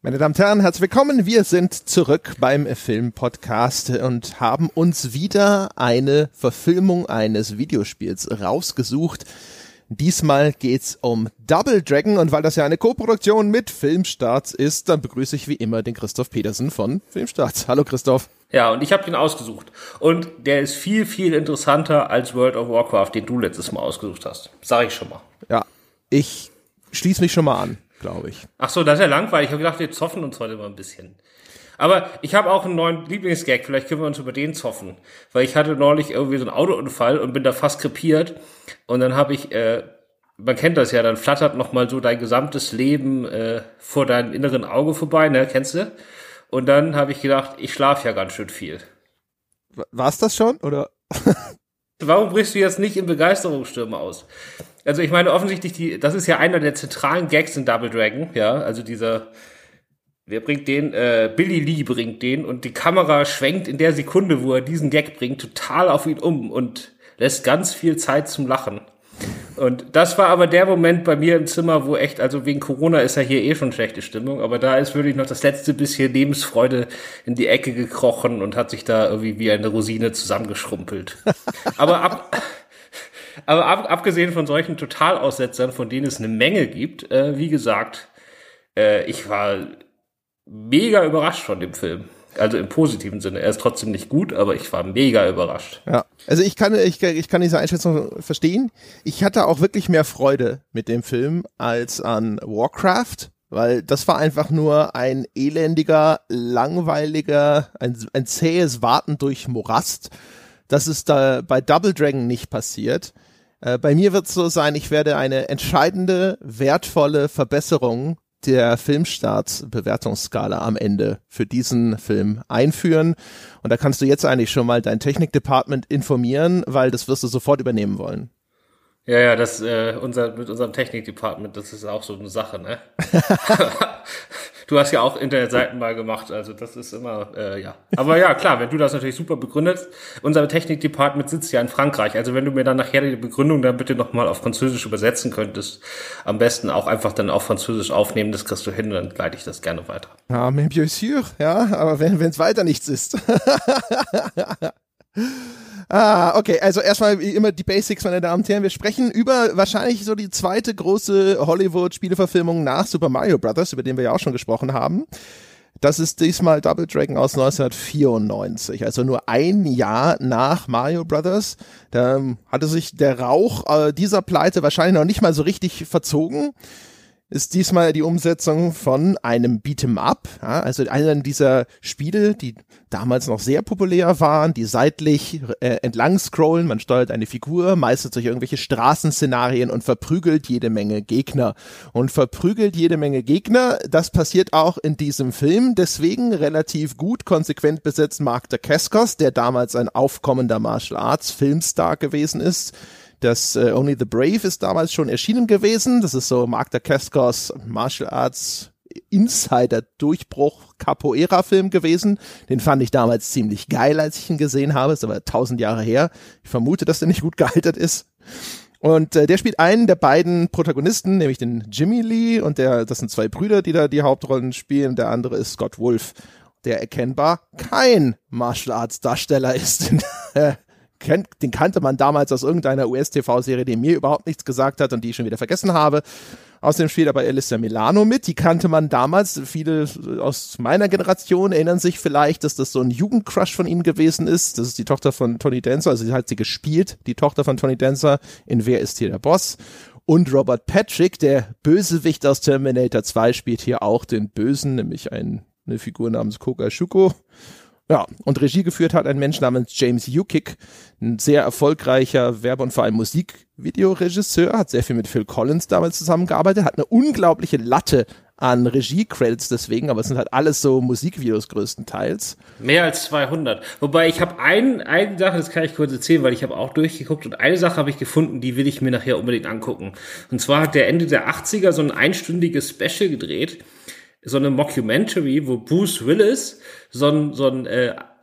Meine Damen und Herren, herzlich willkommen. Wir sind zurück beim Film-Podcast und haben uns wieder eine Verfilmung eines Videospiels rausgesucht. Diesmal geht's um Double Dragon und weil das ja eine Co-Produktion mit Filmstarts ist, dann begrüße ich wie immer den Christoph Petersen von Filmstarts. Hallo Christoph. Ja, und ich habe den ausgesucht. Und der ist viel, viel interessanter als World of Warcraft, den du letztes Mal ausgesucht hast. Sag ich schon mal. Ja, ich schließe mich schon mal an, glaube ich. Ach so, das ist ja langweilig. Ich habe gedacht, wir zoffen uns heute mal ein bisschen. Aber ich habe auch einen neuen Lieblingsgag. Vielleicht können wir uns über den zoffen. Weil ich hatte neulich irgendwie so einen Autounfall und bin da fast krepiert. Und dann habe ich, man kennt das ja, dann flattert noch mal so dein gesamtes Leben vor deinem inneren Auge vorbei, ne? Kennst du? Und dann habe ich gedacht, ich schlafe ja ganz schön viel. War's das schon, oder? Warum brichst du jetzt nicht in Begeisterungsstürme aus? Also ich meine, offensichtlich, das ist ja einer der zentralen Gags in Double Dragon, ja, also wer bringt den? Billy Lee bringt den und die Kamera schwenkt in der Sekunde, wo er diesen Gag bringt, total auf ihn um und lässt ganz viel Zeit zum Lachen. Und das war aber der Moment bei mir im Zimmer, wo echt, also wegen Corona ist ja hier eh schon schlechte Stimmung, aber da ist wirklich noch das letzte bisschen Lebensfreude in die Ecke gekrochen und hat sich da irgendwie wie eine Rosine zusammengeschrumpelt. aber abgesehen von solchen Totalaussetzern, von denen es eine Menge gibt, wie gesagt, ich war mega überrascht von dem Film. Also im positiven Sinne. Er ist trotzdem nicht gut, aber ich war mega überrascht. Ja, also ich kann diese Einschätzung verstehen. Ich hatte auch wirklich mehr Freude mit dem Film als an Warcraft, weil das war einfach nur ein elendiger, langweiliger, ein zähes Warten durch Morast. Das ist da bei Double Dragon nicht passiert. Bei mir wird es so sein, ich werde eine entscheidende, wertvolle Verbesserung der Filmstarts-Bewertungsskala am Ende für diesen Film einführen. Und da kannst du jetzt eigentlich schon mal dein Technik-Department informieren, weil das wirst du sofort übernehmen wollen. Ja, das mit unserem Technik-Department, das ist auch so eine Sache, ne? Du hast ja auch Internetseiten mal gemacht, also das ist immer, ja. Aber ja, klar, wenn du das natürlich super begründest, unser Technik-Department sitzt ja in Frankreich, also wenn du mir dann nachher die Begründung dann bitte nochmal auf Französisch übersetzen könntest, am besten auch einfach dann auf Französisch aufnehmen, das kriegst du hin, dann leite ich das gerne weiter. Ja, mais bien sûr, ja, aber wenn es weiter nichts ist. Okay, also erstmal wie immer die Basics, meine Damen und Herren. Wir sprechen über wahrscheinlich so die zweite große Hollywood-Spieleverfilmung nach Super Mario Bros., über den wir ja auch schon gesprochen haben. Das ist diesmal Double Dragon aus 1994, also nur ein Jahr nach Mario Bros. Da hatte sich der Rauch dieser Pleite wahrscheinlich noch nicht mal so richtig verzogen. Ist diesmal die Umsetzung von einem Beat'em-up, ja, also einer dieser Spiele, die damals noch sehr populär waren, die seitlich entlang scrollen, man steuert eine Figur, meistens durch irgendwelche Straßenszenarien und verprügelt jede Menge Gegner. Und verprügelt jede Menge Gegner, das passiert auch in diesem Film, deswegen relativ gut konsequent besetzt Mark Dacascos, der damals ein aufkommender Martial Arts Filmstar gewesen ist. Das Only the Brave ist damals schon erschienen gewesen. Das ist so Mark Dacascos Martial Arts Insider-Durchbruch Capoeira-Film gewesen. Den fand ich damals ziemlich geil, als ich ihn gesehen habe. Ist aber 1000 Jahre her. Ich vermute, dass der nicht gut gealtert ist. Und der spielt einen der beiden Protagonisten, nämlich den Jimmy Lee. Und das sind zwei Brüder, die da die Hauptrollen spielen. Der andere ist Scott Wolf, der erkennbar kein Martial Arts Darsteller ist. Den kannte man damals aus irgendeiner US-TV-Serie, die mir überhaupt nichts gesagt hat und die ich schon wieder vergessen habe. Außerdem spielt aber Alyssa Milano mit, die kannte man damals. Viele aus meiner Generation erinnern sich vielleicht, dass das so ein Jugendcrush von ihm gewesen ist. Das ist die Tochter von Tony Danza, also sie hat sie gespielt, die Tochter von Tony Danza in Wer ist hier der Boss? Und Robert Patrick, der Bösewicht aus Terminator 2, spielt hier auch den Bösen, nämlich eine Figur namens Koga Shuko. Ja, und Regie geführt hat ein Mensch namens James Yukik, ein sehr erfolgreicher Werbe- und vor allem Musikvideoregisseur, hat sehr viel mit Phil Collins damals zusammengearbeitet, hat eine unglaubliche Latte an Regie-Credits deswegen, aber es sind halt alles so Musikvideos größtenteils. Mehr als 200. Wobei ich habe eine Sache, das kann ich kurz erzählen, weil ich habe auch durchgeguckt und eine Sache habe ich gefunden, die will ich mir nachher unbedingt angucken. Und zwar hat der Ende der 80er so ein einstündiges Special gedreht, so eine Mockumentary, wo Bruce Willis so ein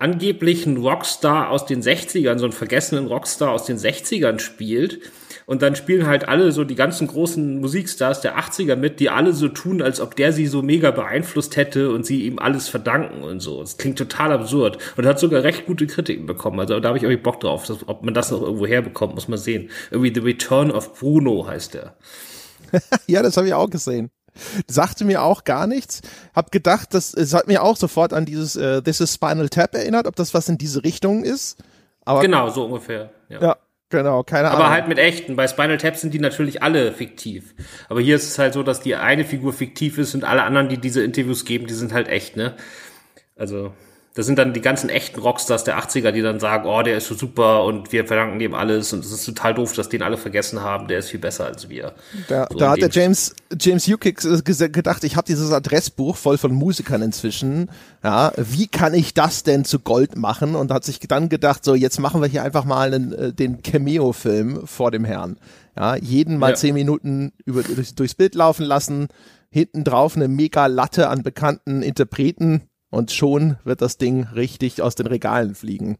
angeblich einen Rockstar aus den 60ern, so einen vergessenen Rockstar aus den 60ern spielt. Und dann spielen halt alle so die ganzen großen Musikstars der 80er mit, die alle so tun, als ob der sie so mega beeinflusst hätte und sie ihm alles verdanken und so. Das klingt total absurd und hat sogar recht gute Kritiken bekommen. Also da habe ich irgendwie Bock drauf. Ob man das noch irgendwo herbekommt, muss man sehen. Irgendwie The Return of Bruno heißt der. Ja, das habe ich auch gesehen. Sagte mir auch gar nichts. Hab gedacht, es hat mir auch sofort an dieses This is Spinal Tap erinnert, ob das was in diese Richtung ist. Aber genau, so ungefähr. Ja, genau, keine Ahnung. Aber halt mit echten. Bei Spinal Tap sind die natürlich alle fiktiv. Aber hier ist es halt so, dass die eine Figur fiktiv ist und alle anderen, die diese Interviews geben, die sind halt echt, ne? Also, das sind dann die ganzen echten Rockstars der 80er, die dann sagen, oh, der ist so super und wir verdanken dem alles und es ist total doof, dass den alle vergessen haben, der ist viel besser als wir. Da hat der James Ukix gedacht, ich habe dieses Adressbuch voll von Musikern inzwischen, ja, wie kann ich das denn zu Gold machen? Und hat sich dann gedacht, so jetzt machen wir hier einfach mal den Cameo-Film vor dem Herrn. Ja, jeden mal 10 Minuten durchs Bild laufen lassen, hinten drauf eine mega Latte an bekannten Interpreten, und schon wird das Ding richtig aus den Regalen fliegen.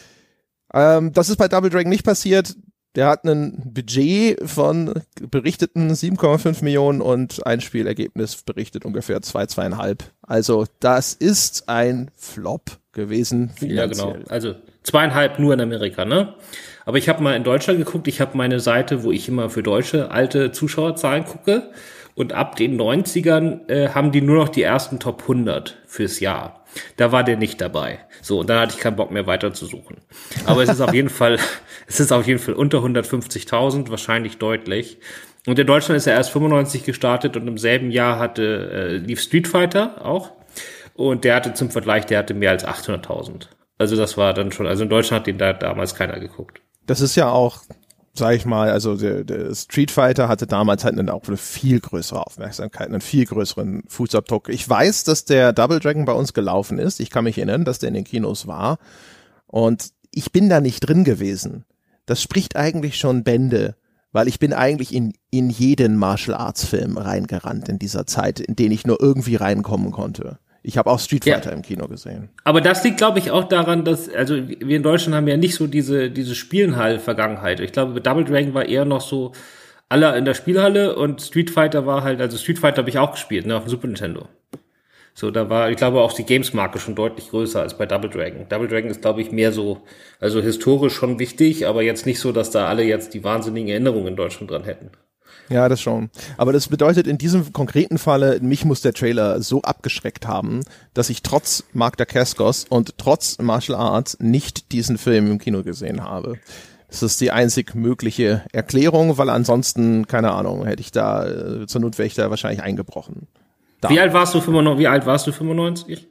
Das ist bei Double Dragon nicht passiert. Der hat ein Budget von berichteten 7,5 Millionen und Einspielergebnis berichtet ungefähr 2,5. Also das ist ein Flop gewesen. Ja, genau. Also 2,5 nur in Amerika, ne? Aber ich habe mal in Deutschland geguckt. Ich habe meine Seite, wo ich immer für deutsche alte Zuschauerzahlen gucke. Und ab den 90ern haben die nur noch die ersten Top 100 fürs Jahr. Da war der nicht dabei. So, und dann hatte ich keinen Bock mehr weiter zu suchen. Aber es ist auf jeden Fall unter 150.000, wahrscheinlich deutlich. Und in Deutschland ist er erst 95 gestartet und im selben Jahr lief Street Fighter auch. Und der hatte zum Vergleich, mehr als 800.000. Also das war dann schon, also in Deutschland hat den da damals keiner geguckt. Das ist ja auch, sag ich mal, also der Street Fighter hatte damals halt auch eine viel größere Aufmerksamkeit, einen viel größeren Fußabdruck. Ich weiß, dass der Double Dragon bei uns gelaufen ist. Ich kann mich erinnern, dass der in den Kinos war. Und ich bin da nicht drin gewesen. Das spricht eigentlich schon Bände, weil ich bin eigentlich in jeden Martial Arts Film reingerannt in dieser Zeit, in den ich nur irgendwie reinkommen konnte. Ich habe auch Street Fighter im Kino gesehen. Aber das liegt, glaube ich, auch daran, dass, also wir in Deutschland haben ja nicht so diese Spielenhall-Vergangenheit. Ich glaube, Double Dragon war eher noch so alle in der Spielhalle und Street Fighter war halt, also Street Fighter habe ich auch gespielt, ne, auf dem Super Nintendo. So, da war, ich glaube, auch die Games-Marke schon deutlich größer als bei Double Dragon. Double Dragon ist, glaube ich, mehr so, also historisch schon wichtig, aber jetzt nicht so, dass da alle jetzt die wahnsinnigen Erinnerungen in Deutschland dran hätten. Ja, das schon. Aber das bedeutet in diesem konkreten Falle, mich muss der Trailer so abgeschreckt haben, dass ich trotz Mark Dacascos und trotz Martial Arts nicht diesen Film im Kino gesehen habe. Das ist die einzig mögliche Erklärung, weil ansonsten, keine Ahnung, hätte ich da, zur Not wäre ich da wahrscheinlich eingebrochen. Wie alt warst du 95?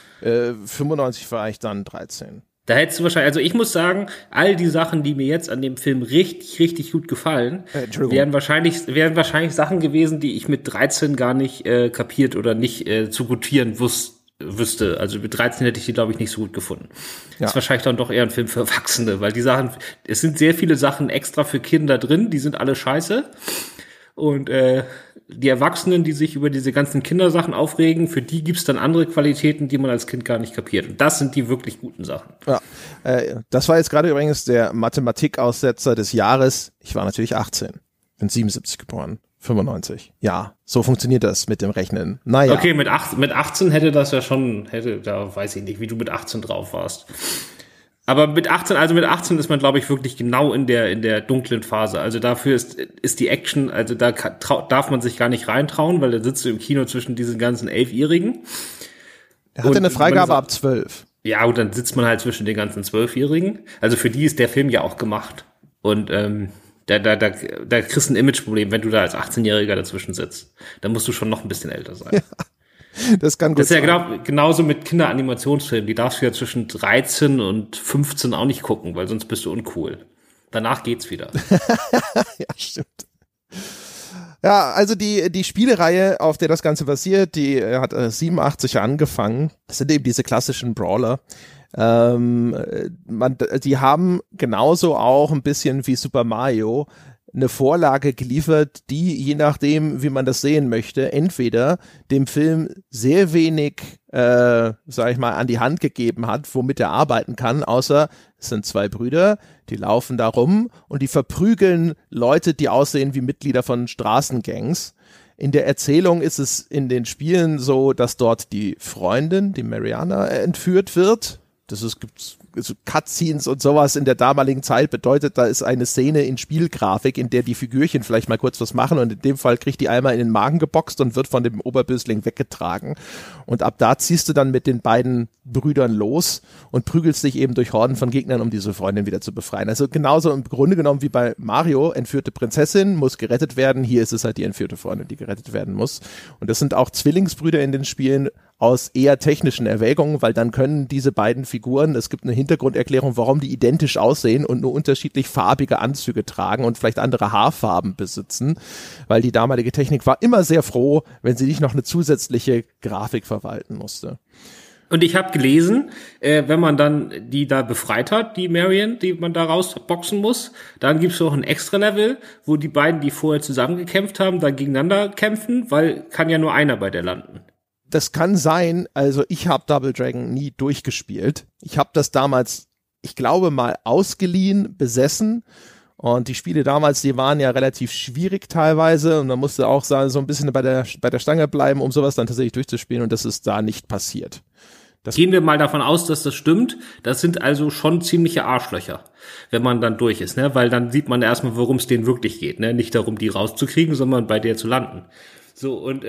95 war ich dann 13. Da hättest du wahrscheinlich, also ich muss sagen, all die Sachen, die mir jetzt an dem Film richtig, richtig gut gefallen, wären wahrscheinlich Sachen gewesen, die ich mit 13 gar nicht kapiert oder nicht zu gutieren wüsste. Also mit 13 hätte ich die, glaube ich, nicht so gut gefunden. Ja. Das ist wahrscheinlich dann doch eher ein Film für Erwachsene, weil es sind sehr viele Sachen extra für Kinder drin, die sind alle scheiße. Und die Erwachsenen, die sich über diese ganzen Kindersachen aufregen, für die gibt's dann andere Qualitäten, die man als Kind gar nicht kapiert. Und das sind die wirklich guten Sachen. Ja, das war jetzt gerade übrigens der Mathematikaussetzer des Jahres. Ich war natürlich 18, bin 77 geboren, 95. Ja, so funktioniert das mit dem Rechnen. Naja. Okay, mit 18 hätte da weiß ich nicht, wie du mit 18 drauf warst. Aber mit 18 ist man, glaube ich, wirklich genau in der dunklen Phase. Also dafür ist die Action, also da darf man sich gar nicht reintrauen, weil da sitzt du im Kino zwischen diesen ganzen 11-Jährigen. Er hatte eine Freigabe ab 12. Ja, und dann sitzt man halt zwischen den ganzen 12-Jährigen. Also für die ist der Film ja auch gemacht. Und da kriegst du ein Imageproblem, wenn du da als 18-Jähriger dazwischen sitzt. Da musst du schon noch ein bisschen älter sein. Ja. Das kann gut sein. Das ist ja genauso mit Kinderanimationsfilmen. Die darfst du ja zwischen 13 und 15 auch nicht gucken, weil sonst bist du uncool. Danach geht's wieder. Ja, stimmt. Ja, also die Spielereihe, auf der das Ganze basiert, die hat 87 angefangen. Das sind eben diese klassischen Brawler. Die haben genauso auch ein bisschen wie Super Mario eine Vorlage geliefert, die, je nachdem, wie man das sehen möchte, entweder dem Film sehr wenig, sag ich mal, an die Hand gegeben hat, womit er arbeiten kann, außer es sind zwei Brüder, die laufen da rum und die verprügeln Leute, die aussehen wie Mitglieder von Straßengangs. In der Erzählung ist es in den Spielen so, dass dort die Freundin, die Mariana, entführt wird. Gibt so Cutscenes und sowas in der damaligen Zeit bedeutet, da ist eine Szene in Spielgrafik, in der die Figürchen vielleicht mal kurz was machen und in dem Fall kriegt die einmal in den Magen geboxt und wird von dem Oberbösling weggetragen. Und ab da ziehst du dann mit den beiden Brüdern los und prügelst dich eben durch Horden von Gegnern, um diese Freundin wieder zu befreien. Also genauso im Grunde genommen wie bei Mario, entführte Prinzessin muss gerettet werden. Hier ist es halt die entführte Freundin, die gerettet werden muss. Und das sind auch Zwillingsbrüder in den Spielen, aus eher technischen Erwägungen, weil dann können diese beiden Figuren, es gibt eine Hintergrunderklärung, warum die identisch aussehen und nur unterschiedlich farbige Anzüge tragen und vielleicht andere Haarfarben besitzen, weil die damalige Technik war immer sehr froh, wenn sie nicht noch eine zusätzliche Grafik verwalten musste. Und ich habe gelesen, wenn man dann die da befreit hat, die Marion, die man da rausboxen muss, dann gibt's noch ein Extra-Level, wo die beiden, die vorher zusammengekämpft haben, dann gegeneinander kämpfen, weil kann ja nur einer bei der landen. Das kann sein, also ich habe Double Dragon nie durchgespielt. Ich habe das damals, ich glaube mal ausgeliehen, besessen und die Spiele damals, die waren ja relativ schwierig teilweise und man musste auch so ein bisschen bei der Stange bleiben, um sowas dann tatsächlich durchzuspielen und das ist da nicht passiert. Gehen wir mal davon aus, dass das stimmt. Das sind also schon ziemliche Arschlöcher, wenn man dann durch ist, ne? Weil dann sieht man erstmal, worum es denen wirklich geht, ne? Nicht darum, die rauszukriegen, sondern bei der zu landen. So, und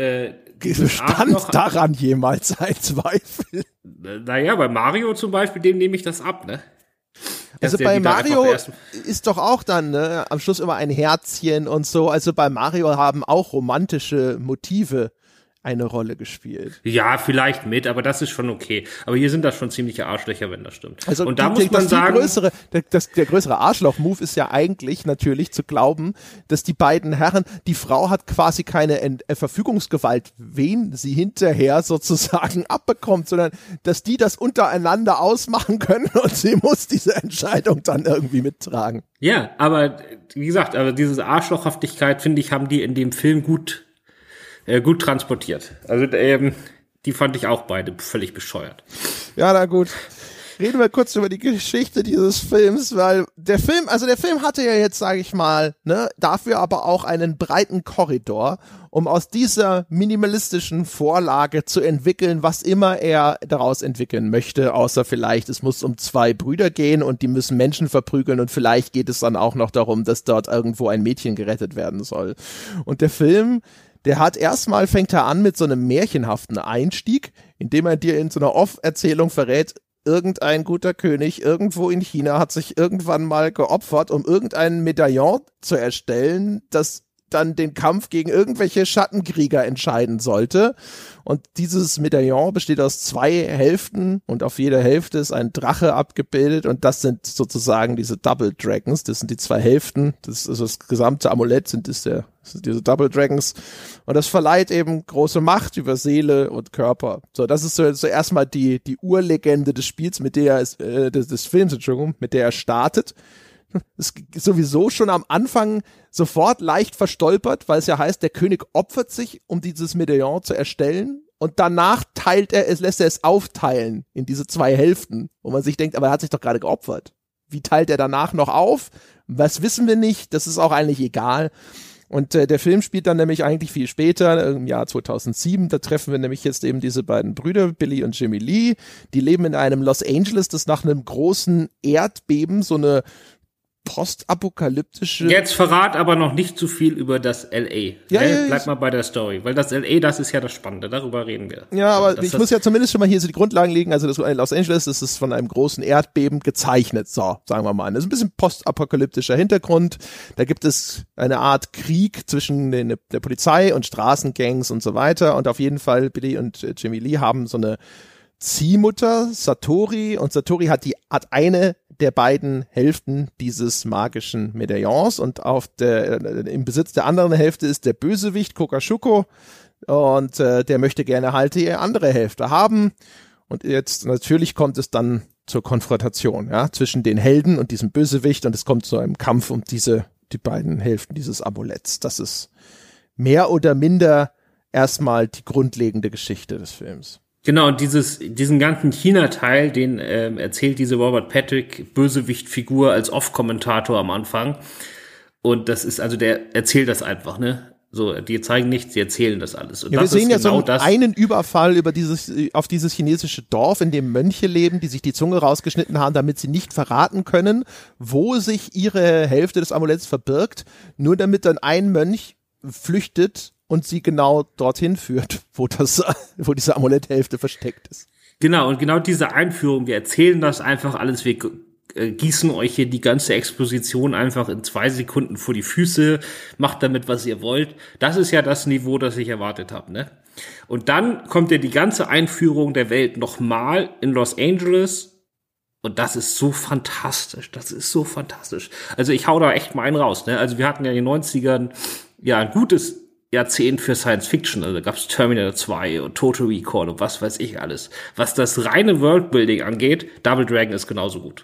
bestand daran jemals ein Zweifel? Naja, bei Mario zum Beispiel, dem nehme ich das ab, ne? Also bei Mario ist doch auch dann am Schluss immer ein Herzchen und so. Also bei Mario haben auch romantische Motive eine Rolle gespielt. Ja, vielleicht mit, aber das ist schon okay. Aber hier sind das schon ziemliche Arschlöcher, wenn das stimmt. Also und da muss man sagen, der größere Arschloch-Move ist ja eigentlich natürlich zu glauben, dass die beiden Herren, die Frau hat quasi keine Verfügungsgewalt, wen sie hinterher sozusagen abbekommt, sondern dass die das untereinander ausmachen können und sie muss diese Entscheidung dann irgendwie mittragen. Ja, aber wie gesagt, aber diese Arschlochhaftigkeit, finde ich, haben die in dem Film gut transportiert. Also die fand ich auch beide völlig bescheuert. Ja, na gut. Reden wir kurz über die Geschichte dieses Films, weil der Film hatte ja jetzt, sage ich mal, dafür aber auch einen breiten Korridor, um aus dieser minimalistischen Vorlage zu entwickeln, was immer er daraus entwickeln möchte, außer vielleicht, es muss um zwei Brüder gehen und die müssen Menschen verprügeln und vielleicht geht es dann auch noch darum, dass dort irgendwo ein Mädchen gerettet werden soll. Und der Film, fängt er an mit so einem märchenhaften Einstieg, indem er dir in so einer Off-Erzählung verrät, irgendein guter König irgendwo in China hat sich irgendwann mal geopfert, um irgendein Medaillon zu erstellen, das dann den Kampf gegen irgendwelche Schattenkrieger entscheiden sollte. Und dieses Medaillon besteht aus 2 Hälften und auf jeder Hälfte ist ein Drache abgebildet und das sind sozusagen diese Double Dragons, das sind die 2 Hälften, das gesamte Amulett sind diese Double Dragons und das verleiht eben große Macht über Seele und Körper. So, das ist so erstmal die Urlegende des Spiels, mit der des Films, mit der er startet. Ist sowieso schon am Anfang sofort leicht verstolpert, weil es ja heißt, der König opfert sich, um dieses Medaillon zu erstellen und danach lässt er es aufteilen in diese 2 Hälften, wo man sich denkt, aber er hat sich doch gerade geopfert. Wie teilt er danach noch auf? Was wissen wir nicht? Das ist auch eigentlich egal. Und der Film spielt dann nämlich eigentlich viel später, im Jahr 2007, da treffen wir nämlich jetzt eben diese beiden Brüder, Billy und Jimmy Lee, die leben in einem Los Angeles, das nach einem großen Erdbeben so postapokalyptische... Jetzt verrat aber noch nicht zu viel über das L.A. Ja, Bleib mal bei der Story, weil das L.A., das ist ja das Spannende, darüber reden wir. Ja, aber ich muss ja zumindest schon mal hier so die Grundlagen legen, also das Los Angeles, das ist von einem großen Erdbeben gezeichnet, so, sagen wir mal. Das ist ein bisschen postapokalyptischer Hintergrund, da gibt es eine Art Krieg zwischen der Polizei und Straßengangs und so weiter und auf jeden Fall Billy und Jimmy Lee haben so eine Ziehmutter, Satori, und Satori hat eine der beiden Hälften dieses magischen Medaillons und im Besitz der anderen Hälfte ist der Bösewicht Kokashuko und der möchte gerne halt die andere Hälfte haben und jetzt natürlich kommt es dann zur Konfrontation, ja, zwischen den Helden und diesem Bösewicht und es kommt zu einem Kampf um diese die beiden Hälften dieses Amuletts. Das ist mehr oder minder erstmal die grundlegende Geschichte des Films. Genau, und diesen ganzen China-Teil, den erzählt diese Robert Patrick Bösewicht-Figur als Off-Kommentator am Anfang. Und das ist, also der erzählt das einfach, ne? So, die zeigen nichts, die erzählen das alles. Und ja, das wir sehen ist ja genau so einen Überfall auf dieses chinesische Dorf, in dem Mönche leben, die sich die Zunge rausgeschnitten haben, damit sie nicht verraten können, wo sich ihre Hälfte des Amuletts verbirgt, nur damit dann ein Mönch flüchtet und sie genau dorthin führt, wo diese Amuletthälfte versteckt ist. Genau, und genau diese Einführung, wir erzählen das einfach alles, wir gießen euch hier die ganze Exposition einfach in 2 Sekunden vor die Füße, macht damit, was ihr wollt. Das ist ja das Niveau, das ich erwartet habe, ne? Und dann kommt ja die ganze Einführung der Welt nochmal in Los Angeles. Und das ist so fantastisch. Das ist so fantastisch. Also ich hau da echt mal einen raus, ne? Also wir hatten ja in den 90ern ja ein gutes Jahrzehnt für Science Fiction. Also da gab's Terminator 2 und Total Recall und was weiß ich alles. Was das reine Worldbuilding angeht, Double Dragon ist genauso gut.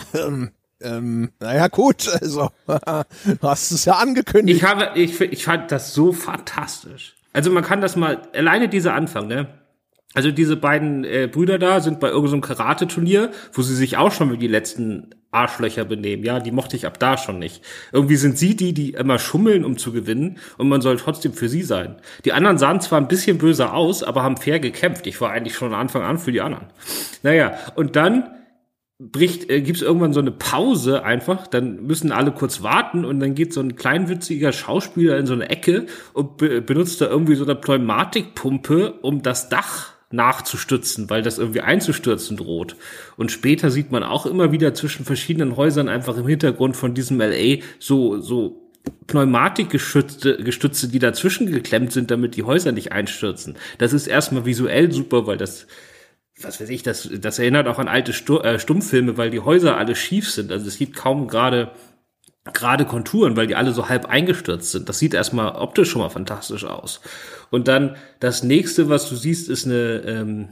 Naja, gut, also du hast es ja angekündigt. Ich fand das so fantastisch. Also man kann das mal, alleine dieser Anfang, ne? Also diese beiden Brüder da sind bei irgendeinem Karate-Turnier, wo sie sich auch schon wie die letzten Arschlöcher benehmen. Ja, die mochte ich ab da schon nicht. Irgendwie sind sie die immer schummeln, um zu gewinnen, und man soll trotzdem für sie sein. Die anderen sahen zwar ein bisschen böse aus, aber haben fair gekämpft. Ich war eigentlich von Anfang an für die anderen. Naja, und dann gibt's irgendwann so eine Pause einfach, dann müssen alle kurz warten und dann geht so ein kleinwitziger Schauspieler in so eine Ecke und benutzt da irgendwie so eine Pneumatikpumpe, um das Dach nachzustützen, weil das irgendwie einzustürzen droht. Und später sieht man auch immer wieder zwischen verschiedenen Häusern einfach im Hintergrund von diesem LA so Pneumatikgestütze, die dazwischen geklemmt sind, damit die Häuser nicht einstürzen. Das ist erstmal visuell super, weil das, was weiß ich, das erinnert auch an alte Stummfilme, weil die Häuser alle schief sind. Also es gibt kaum gerade Konturen, weil die alle so halb eingestürzt sind. Das sieht erstmal optisch schon mal fantastisch aus. Und dann das nächste, was du siehst, ist eine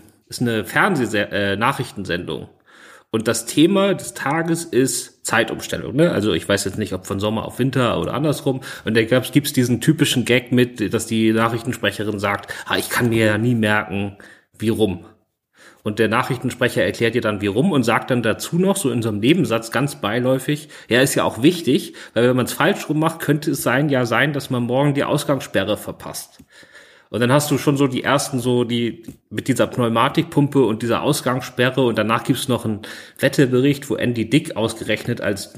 Nachrichtensendung. Und das Thema des Tages ist Zeitumstellung, ne? Also ich weiß jetzt nicht, ob von Sommer auf Winter oder andersrum. Und da gibt's diesen typischen Gag mit, dass die Nachrichtensprecherin sagt, ich kann mir ja nie merken, wie rum. Und der Nachrichtensprecher erklärt dir dann, wie rum, und sagt dann dazu noch, so in so einem Nebensatz, ganz beiläufig, ja, ist ja auch wichtig, weil wenn man es falsch rum macht, könnte es sein, dass man morgen die Ausgangssperre verpasst. Und dann hast du schon so die ersten die mit dieser Pneumatikpumpe und dieser Ausgangssperre, und danach gibt's noch einen Wetterbericht, wo Andy Dick ausgerechnet als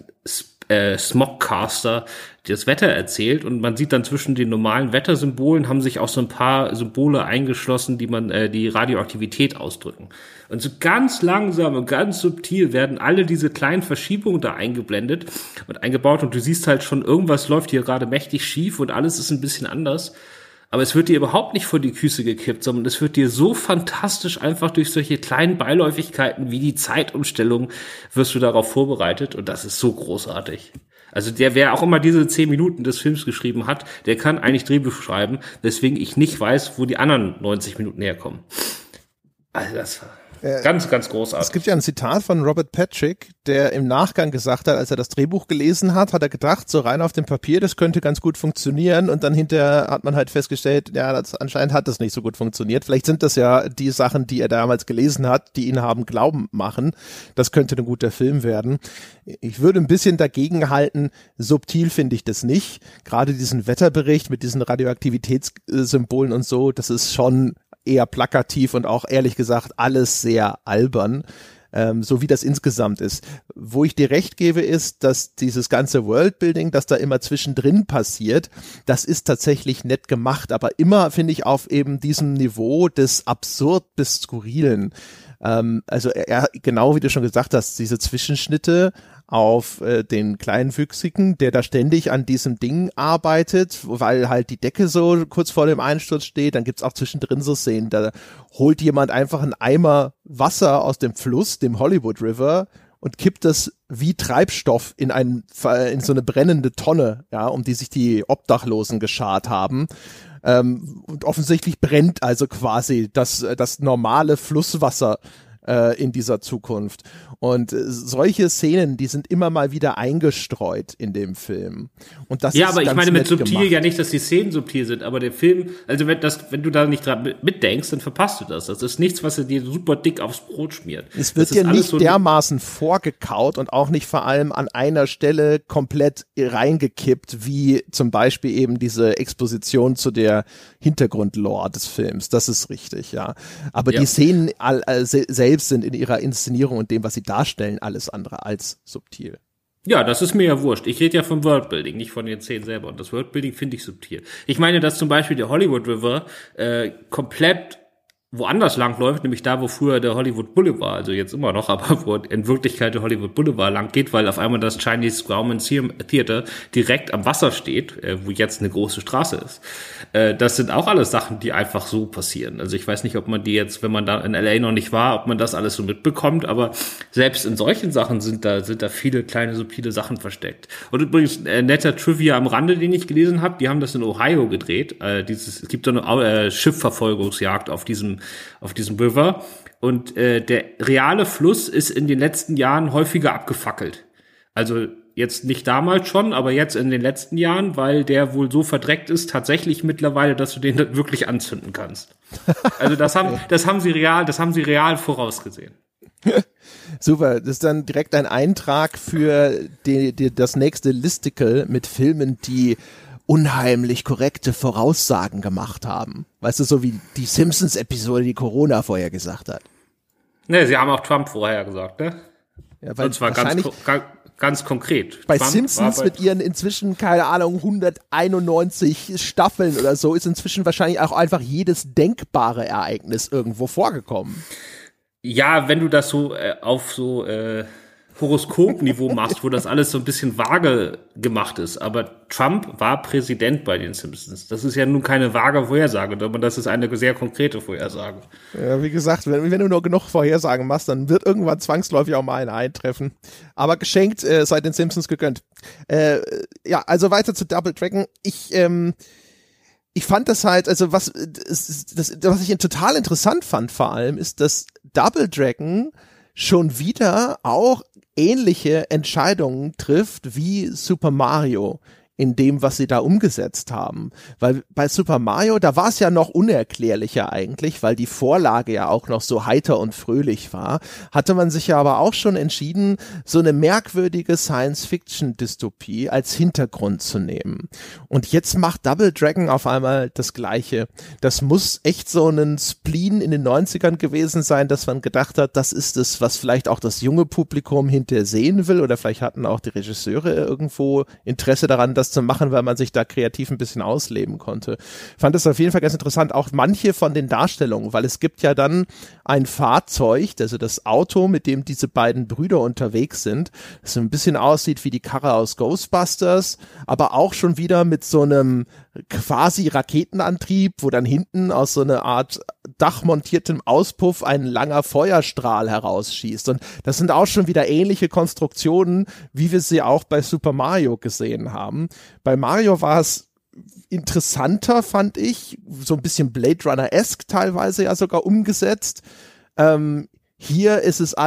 Smogcaster das Wetter erzählt, und man sieht dann zwischen den normalen Wettersymbolen haben sich auch so ein paar Symbole eingeschlossen, die die Radioaktivität ausdrücken. Und so ganz langsam und ganz subtil werden alle diese kleinen Verschiebungen da eingeblendet und eingebaut, und du siehst halt schon, irgendwas läuft hier gerade mächtig schief und alles ist ein bisschen anders. Aber es wird dir überhaupt nicht vor die Füße gekippt, sondern es wird dir so fantastisch einfach durch solche kleinen Beiläufigkeiten wie die Zeitumstellung wirst du darauf vorbereitet, und das ist so großartig. Also wer auch immer diese 10 Minuten des Films geschrieben hat, der kann eigentlich Drehbuch schreiben, weswegen ich nicht weiß, wo die anderen 90 Minuten herkommen. Also das war ganz, ganz großartig. Es gibt ja ein Zitat von Robert Patrick, der im Nachgang gesagt hat, als er das Drehbuch gelesen hat er gedacht, so rein auf dem Papier, das könnte ganz gut funktionieren, und dann hinterher hat man halt festgestellt, ja, anscheinend hat das nicht so gut funktioniert. Vielleicht sind das ja die Sachen, die er damals gelesen hat, die ihn haben glauben machen, das könnte ein guter Film werden. Ich würde ein bisschen dagegen halten, subtil finde ich das nicht. Gerade diesen Wetterbericht mit diesen Radioaktivitätssymbolen und so, das ist schon eher plakativ und auch ehrlich gesagt alles sehr albern, so wie das insgesamt ist. Wo ich dir recht gebe, ist, dass dieses ganze Worldbuilding, das da immer zwischendrin passiert, das ist tatsächlich nett gemacht, aber immer, finde ich, auf eben diesem Niveau des absurd bis skurrilen. Also genau wie du schon gesagt hast, diese Zwischenschnitte auf den Kleinwüchsigen, der da ständig an diesem Ding arbeitet, weil halt die Decke so kurz vor dem Einsturz steht. Dann gibt's auch zwischendrin so Szenen, da holt jemand einfach einen Eimer Wasser aus dem Fluss, dem Hollywood River, und kippt das wie Treibstoff in so eine brennende Tonne, ja, um die sich die Obdachlosen geschart haben. Und offensichtlich brennt also quasi das normale Flusswasser in dieser Zukunft. Und solche Szenen, die sind immer mal wieder eingestreut in dem Film. Und das ja, ist aber ich ganz meine mit nett subtil gemacht. ja nicht, dass die Szenen subtil sind, aber der Film, also wenn du da nicht dran mitdenkst, dann verpasst du das. Das ist nichts, was er dir super dick aufs Brot schmiert. Es wird dir nicht dermaßen vorgekaut und auch nicht vor allem an einer Stelle komplett reingekippt, wie zum Beispiel eben diese Exposition zu der Hintergrundlore des Films. Das ist richtig, ja. Aber die Szenen selbst sind in ihrer Inszenierung und dem, was sie darstellen, alles andere als subtil. Ja, das ist mir ja wurscht. Ich rede ja vom Worldbuilding, nicht von den Szenen selber. Und das Worldbuilding finde ich subtil. Ich meine, dass zum Beispiel der Hollywood River komplett woanders langläuft, nämlich da, wo früher der Hollywood Boulevard, also jetzt immer noch, aber wo in Wirklichkeit der Hollywood Boulevard lang geht, weil auf einmal das Chinese Grauman Theater direkt am Wasser steht, wo jetzt eine große Straße ist. Das sind auch alles Sachen, die einfach so passieren. Also ich weiß nicht, ob man die jetzt, wenn man da in LA noch nicht war, ob man das alles so mitbekommt, aber selbst in solchen Sachen sind da viele kleine, subtile Sachen versteckt. Und übrigens, netter Trivia am Rande, den ich gelesen habe, die haben das in Ohio gedreht. Es gibt so eine Schiffverfolgungsjagd auf diesem River. Und der reale Fluss ist in den letzten Jahren häufiger abgefackelt. Also jetzt nicht damals schon, aber jetzt in den letzten Jahren, weil der wohl so verdreckt ist, tatsächlich mittlerweile, dass du den wirklich anzünden kannst. Also das haben sie real vorausgesehen. Super, das ist dann direkt ein Eintrag für das nächste Listicle mit Filmen, die unheimlich korrekte Voraussagen gemacht haben. Weißt du, so wie die Simpsons-Episode, die Corona vorher gesagt hat. Ne, sie haben auch Trump vorher gesagt, ne? Ja, weil und zwar ganz konkret. Bei Trump Simpsons mit ihren inzwischen, keine Ahnung, 191 Staffeln oder so, ist inzwischen wahrscheinlich auch einfach jedes denkbare Ereignis irgendwo vorgekommen. Ja, wenn du das so auf so Horoskopniveau machst, wo das alles so ein bisschen vage gemacht ist. Aber Trump war Präsident bei den Simpsons. Das ist ja nun keine vage Vorhersage, sondern das ist eine sehr konkrete Vorhersage. Ja, wie gesagt, wenn du nur genug Vorhersagen machst, dann wird irgendwann zwangsläufig auch mal eine eintreffen. Aber geschenkt, seit den Simpsons gegönnt. Ja, also weiter zu Double Dragon. Ich fand das halt, also was ich total interessant fand vor allem, ist, dass Double Dragon schon wieder auch ähnliche Entscheidungen trifft wie Super Mario in dem, was sie da umgesetzt haben. Weil bei Super Mario, da war es ja noch unerklärlicher eigentlich, weil die Vorlage ja auch noch so heiter und fröhlich war, hatte man sich ja aber auch schon entschieden, so eine merkwürdige Science-Fiction-Dystopie als Hintergrund zu nehmen. Und jetzt macht Double Dragon auf einmal das Gleiche. Das muss echt so ein Spleen in den 90ern gewesen sein, dass man gedacht hat, das ist es, was vielleicht auch das junge Publikum hinterher sehen will, oder vielleicht hatten auch die Regisseure irgendwo Interesse daran, das zu machen, weil man sich da kreativ ein bisschen ausleben konnte. Fand das auf jeden Fall ganz interessant, auch manche von den Darstellungen, weil es gibt ja dann ein Fahrzeug, also das Auto, mit dem diese beiden Brüder unterwegs sind, das so ein bisschen aussieht wie die Karre aus Ghostbusters, aber auch schon wieder mit so einem quasi Raketenantrieb, wo dann hinten aus so einer Art dachmontiertem Auspuff ein langer Feuerstrahl herausschießt. Und das sind auch schon wieder ähnliche Konstruktionen, wie wir sie auch bei Super Mario gesehen haben. Bei Mario war es interessanter, fand ich, so ein bisschen Blade Runner-esque teilweise ja sogar umgesetzt. Hier ist es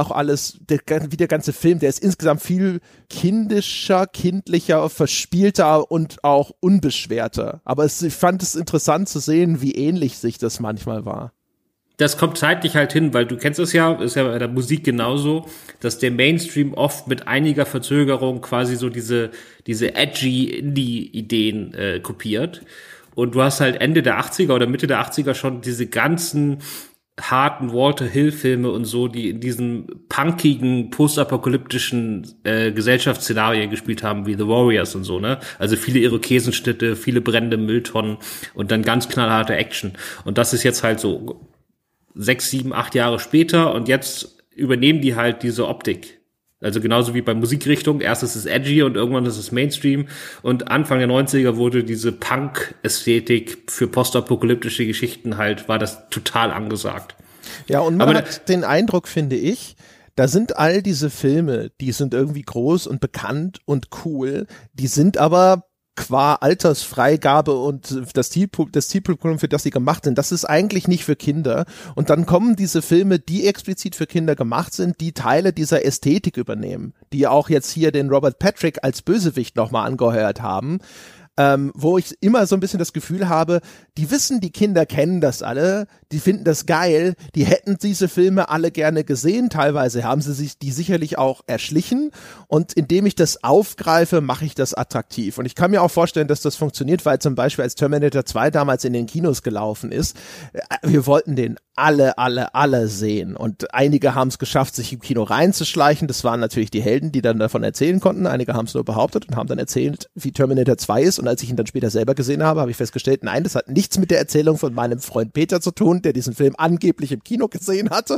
wie der ganze Film, der ist insgesamt viel kindischer, kindlicher, verspielter und auch unbeschwerter. Aber ich fand es interessant zu sehen, wie ähnlich sich das manchmal war. Das kommt zeitlich halt hin, weil du kennst es ja, ist ja bei der Musik genauso, dass der Mainstream oft mit einiger Verzögerung quasi so diese edgy Indie-Ideen kopiert. Und du hast halt Ende der 80er oder Mitte der 80er schon diese ganzen harten Walter Hill-Filme und so, die in diesen punkigen, postapokalyptischen Gesellschaftsszenarien gespielt haben, wie The Warriors und so, ne? Also viele Irokesenschnitte, viele brennende Mülltonnen und dann ganz knallharte Action. Und das ist jetzt halt so 6, 7, 8 Jahre später und jetzt übernehmen die halt diese Optik. Also genauso wie bei Musikrichtung. Erst ist es edgy und irgendwann ist es Mainstream. Und Anfang der 90er wurde diese Punk-Ästhetik für postapokalyptische Geschichten halt, war das total angesagt. Ja, und man hat den Eindruck, finde ich, da sind all diese Filme, die sind irgendwie groß und bekannt und cool, die sind aber qua Altersfreigabe und das Zielpublikum, für das sie gemacht sind, das ist eigentlich nicht für Kinder. Und dann kommen diese Filme, die explizit für Kinder gemacht sind, die Teile dieser Ästhetik übernehmen, die auch jetzt hier den Robert Patrick als Bösewicht nochmal angeheuert haben. Wo ich immer so ein bisschen das Gefühl habe, die wissen, die Kinder kennen das alle, die finden das geil, die hätten diese Filme alle gerne gesehen, teilweise haben sie sich die sicherlich auch erschlichen und indem ich das aufgreife, mache ich das attraktiv und ich kann mir auch vorstellen, dass das funktioniert, weil zum Beispiel als Terminator 2 damals in den Kinos gelaufen ist, wir wollten den alle sehen und einige haben es geschafft, sich im Kino reinzuschleichen, das waren natürlich die Helden, die dann davon erzählen konnten, einige haben es nur behauptet und haben dann erzählt, wie Terminator 2 ist und als ich ihn dann später selber gesehen habe, habe ich festgestellt, nein, das hat nichts mit der Erzählung von meinem Freund Peter zu tun, der diesen Film angeblich im Kino gesehen hatte.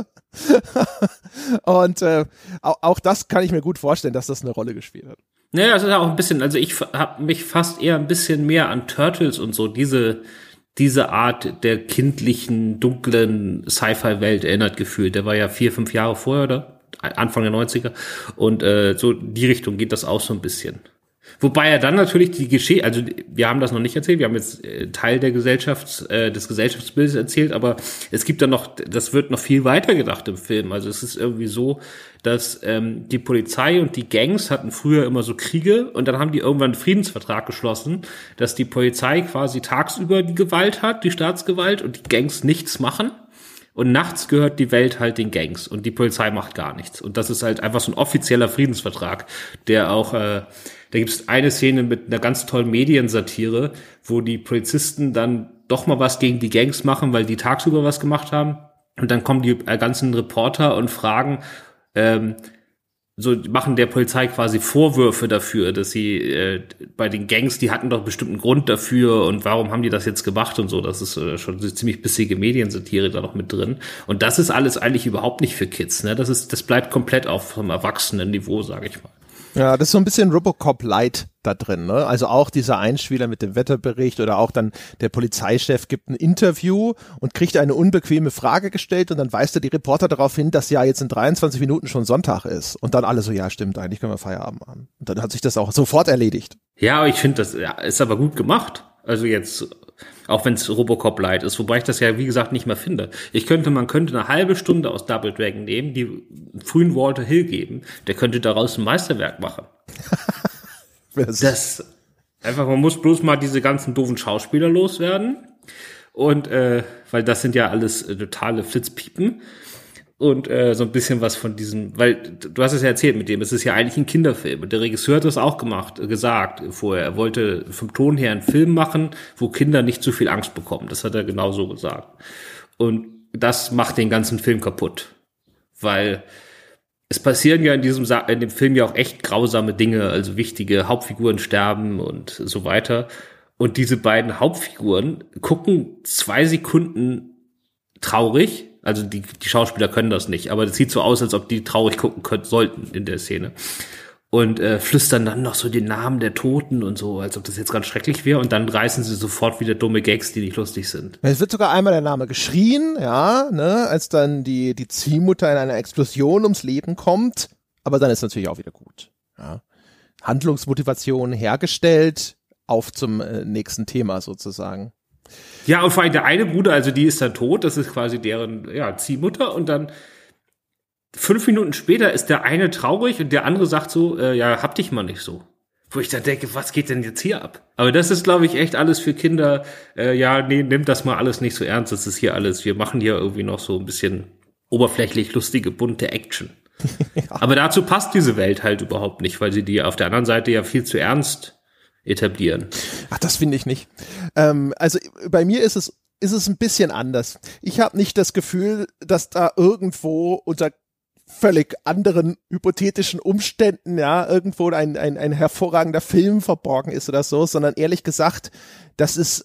Und auch das kann ich mir gut vorstellen, dass das eine Rolle gespielt hat. Naja, das ist ja auch ein bisschen, also ich habe mich fast eher ein bisschen mehr an Turtles und so, diese Art der kindlichen, dunklen Sci-Fi-Welt erinnert gefühlt. Der war ja 4-5 Jahre vorher, oder? Anfang der 90er. Und so die Richtung geht das auch so ein bisschen. Wobei er dann natürlich die Geschichte, also wir haben das noch nicht erzählt, wir haben jetzt Teil der des Gesellschaftsbildes erzählt, aber es gibt dann noch, das wird noch viel weiter gedacht im Film. Also es ist irgendwie so, dass die Polizei und die Gangs hatten früher immer so Kriege und dann haben die irgendwann einen Friedensvertrag geschlossen, dass die Polizei quasi tagsüber die Gewalt hat, die Staatsgewalt und die Gangs nichts machen. Und nachts gehört die Welt halt den Gangs und die Polizei macht gar nichts. Und das ist halt einfach so ein offizieller Friedensvertrag, der auch, da gibt es eine Szene mit einer ganz tollen Mediensatire, wo die Polizisten dann doch mal was gegen die Gangs machen, weil die tagsüber was gemacht haben. Und dann kommen die ganzen Reporter und fragen, so machen der Polizei quasi Vorwürfe dafür, dass sie bei den Gangs, die hatten doch bestimmt einen Grund dafür und warum haben die das jetzt gemacht und so. Das ist schon eine ziemlich bissige Mediensatire da noch mit drin. Und das ist alles eigentlich überhaupt nicht für Kids, ne? Das bleibt komplett auf vom Erwachsenen-Niveau, sage ich mal. Ja, das ist so ein bisschen Robocop Light da drin, ne? Also auch dieser Einspieler mit dem Wetterbericht oder auch dann der Polizeichef gibt ein Interview und kriegt eine unbequeme Frage gestellt und dann weist er die Reporter darauf hin, dass ja jetzt in 23 Minuten schon Sonntag ist und dann alle so, ja stimmt, eigentlich können wir Feierabend machen. Und dann hat sich das auch sofort erledigt. Ja, aber ich finde, das ist aber gut gemacht. Also jetzt, auch wenn es Robocop Light ist, wobei ich das ja, wie gesagt, nicht mehr finde. Man könnte eine halbe Stunde aus Double Dragon nehmen, die frühen Walter Hill geben, der könnte daraus ein Meisterwerk machen. Man muss bloß mal diese ganzen doofen Schauspieler loswerden. Und, weil das sind ja alles totale Flitzpiepen. Und so ein bisschen was von diesem, weil du hast es ja erzählt mit dem, es ist ja eigentlich ein Kinderfilm. Und der Regisseur hat das auch gesagt vorher. Er wollte vom Ton her einen Film machen, wo Kinder nicht zu viel Angst bekommen. Das hat er genau so gesagt. Und das macht den ganzen Film kaputt. Weil es passieren ja in dem Film ja auch echt grausame Dinge, also wichtige Hauptfiguren sterben und so weiter. Und diese beiden Hauptfiguren gucken 2 Sekunden traurig. Also die Schauspieler können das nicht, aber das sieht so aus, als ob die traurig gucken sollten in der Szene. Und flüstern dann noch so den Namen der Toten und so, als ob das jetzt ganz schrecklich wäre. Und dann reißen sie sofort wieder dumme Gags, die nicht lustig sind. Es wird sogar einmal der Name geschrien, ja, ne, als dann die Ziehmutter in einer Explosion ums Leben kommt. Aber dann ist natürlich auch wieder gut. Ja. Handlungsmotivation hergestellt, auf zum nächsten Thema sozusagen. Ja, und vor allem der eine Bruder, also die ist dann tot, das ist quasi deren Ziehmutter und dann 5 Minuten später ist der eine traurig und der andere sagt so, hab dich mal nicht so. Wo ich dann denke, was geht denn jetzt hier ab? Aber das ist, glaube ich, echt alles für Kinder, nimmt das mal alles nicht so ernst, das ist hier alles, wir machen hier irgendwie noch so ein bisschen oberflächlich lustige, bunte Action. Ja. Aber dazu passt diese Welt halt überhaupt nicht, weil sie die auf der anderen Seite ja viel zu ernst etablieren. Ach, das finde ich nicht. Also bei mir ist es ein bisschen anders. Ich habe nicht das Gefühl, dass da irgendwo unter völlig anderen hypothetischen Umständen irgendwo ein hervorragender Film verborgen ist oder so, sondern ehrlich gesagt, das ist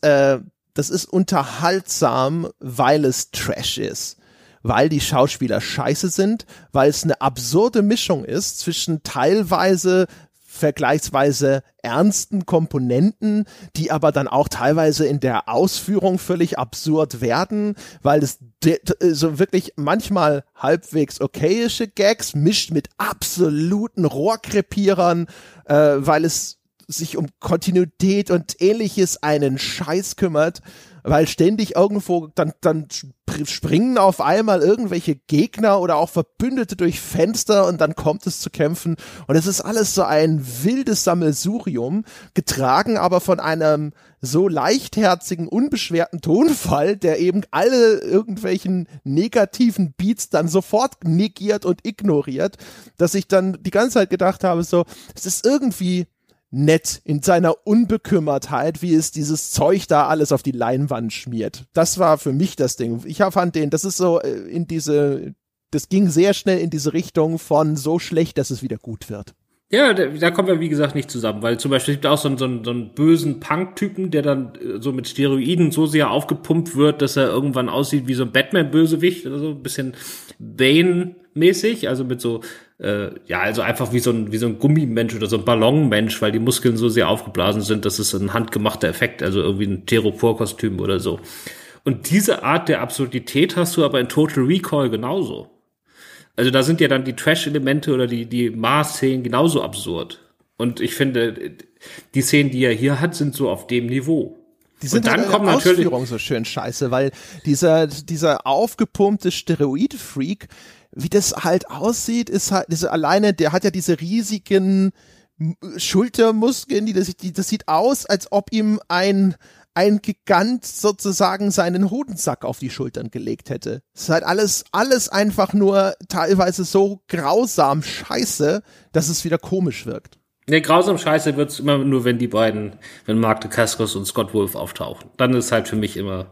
unterhaltsam, weil es Trash ist. Weil die Schauspieler scheiße sind, weil es eine absurde Mischung ist zwischen teilweise vergleichsweise ernsten Komponenten, die aber dann auch teilweise in der Ausführung völlig absurd werden, weil es so wirklich manchmal halbwegs okayische Gags mischt mit absoluten Rohrkrepierern, weil es sich um Kontinuität und ähnliches einen Scheiß kümmert, weil ständig irgendwo dann springen auf einmal irgendwelche Gegner oder auch Verbündete durch Fenster und dann kommt es zu Kämpfen und es ist alles so ein wildes Sammelsurium, getragen aber von einem so leichtherzigen, unbeschwerten Tonfall, der eben alle irgendwelchen negativen Beats dann sofort negiert und ignoriert, dass ich dann die ganze Zeit gedacht habe, so, es ist irgendwie nett in seiner Unbekümmertheit, wie es dieses Zeug da alles auf die Leinwand schmiert. Das war für mich das Ding. Ich fand das ist so das ging sehr schnell in diese Richtung von so schlecht, dass es wieder gut wird. Ja, da kommen wir, wie gesagt, nicht zusammen, weil zum Beispiel gibt es auch so einen bösen Punk-Typen, der dann so mit Steroiden so sehr aufgepumpt wird, dass er irgendwann aussieht wie so ein Batman-Bösewicht oder so, ein bisschen Bane-mäßig, also mit so, also einfach wie so ein Gummimensch oder so ein Ballonmensch, weil die Muskeln so sehr aufgeblasen sind, dass es ein handgemachter Effekt, also irgendwie ein Theropor-Kostüm oder so. Und diese Art der Absurdität hast du aber in Total Recall genauso. Also da sind ja dann die Trash-Elemente oder die Mars-Szenen genauso absurd. Und ich finde, die Szenen, die er hier hat, sind so auf dem Niveau. Die sind dann halt in der Ausführung so schön scheiße, weil dieser aufgepumpte Steroid-Freak, wie das halt aussieht, ist halt der hat ja diese riesigen Schultermuskeln, das sieht aus, als ob ihm ein Gigant sozusagen seinen Hodensack auf die Schultern gelegt hätte. Es ist halt alles einfach nur teilweise so grausam scheiße, dass es wieder komisch wirkt. Ne, grausam scheiße wird's immer nur, wenn Mark Dacascos und Scott Wolf auftauchen. Dann ist halt für mich immer.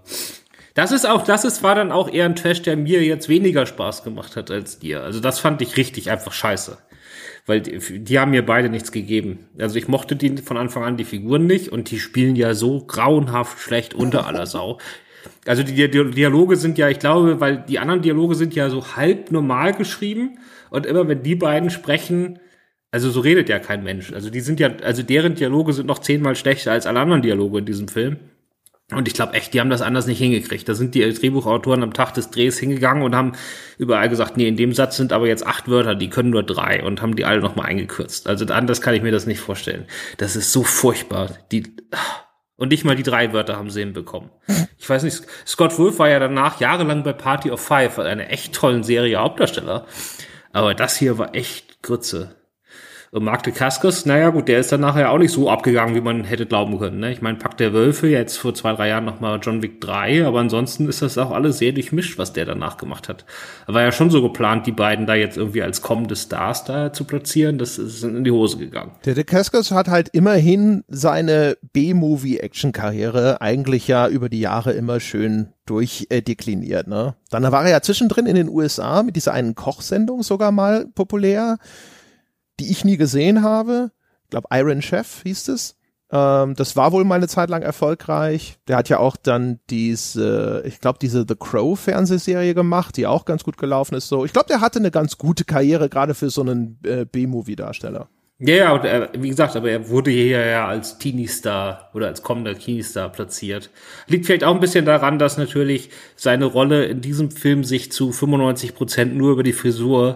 War dann auch eher ein Trash, der mir jetzt weniger Spaß gemacht hat als dir. Also das fand ich richtig einfach scheiße. Weil die haben mir beide nichts gegeben. Also ich mochte die von Anfang an die Figuren nicht und die spielen ja so grauenhaft schlecht unter aller Sau. Also die Dialoge sind ja, ich glaube, weil die anderen Dialoge sind ja so halb normal geschrieben und immer wenn die beiden sprechen, also so redet ja kein Mensch. Also deren Dialoge sind noch 10-mal schlechter als alle anderen Dialoge in diesem Film. Und ich glaube echt, die haben das anders nicht hingekriegt. Da sind die Drehbuchautoren am Tag des Drehs hingegangen und haben überall gesagt, nee, in dem Satz sind aber jetzt 8 Wörter, die können nur 3 und haben die alle nochmal eingekürzt. Also anders kann ich mir das nicht vorstellen. Das ist so furchtbar. Und nicht mal die 3 Wörter haben sie hinbekommen. Ich weiß nicht, Scott Wolf war ja danach jahrelang bei Party of Five, einer echt tollen Serie Hauptdarsteller. Aber das hier war echt Grütze. Und Mark Dacascos, naja gut, der ist dann nachher auch nicht so abgegangen, wie man hätte glauben können. Ne? Ich meine, Pakt der Wölfe, jetzt vor 2-3 Jahren nochmal John Wick 3, aber ansonsten ist das auch alles sehr durchmischt, was der danach gemacht hat. War ja schon so geplant, die beiden da jetzt irgendwie als kommende Stars da zu platzieren, das ist in die Hose gegangen. Der Dacascos hat halt immerhin seine B-Movie-Action-Karriere eigentlich ja über die Jahre immer schön durchdekliniert. Ne? Dann war er ja zwischendrin in den USA mit dieser einen Kochsendung sogar mal populär, die ich nie gesehen habe. Ich glaube, Iron Chef hieß es. Das war wohl mal eine Zeit lang erfolgreich. Der hat ja auch dann diese The Crow Fernsehserie gemacht, die auch ganz gut gelaufen ist. So, ich glaube, der hatte eine ganz gute Karriere, gerade für so einen B-Movie-Darsteller. Ja, und wie gesagt, aber er wurde hier ja als Teenie-Star oder als kommender Teenie-Star platziert. Liegt vielleicht auch ein bisschen daran, dass natürlich seine Rolle in diesem Film sich zu 95% nur über die Frisur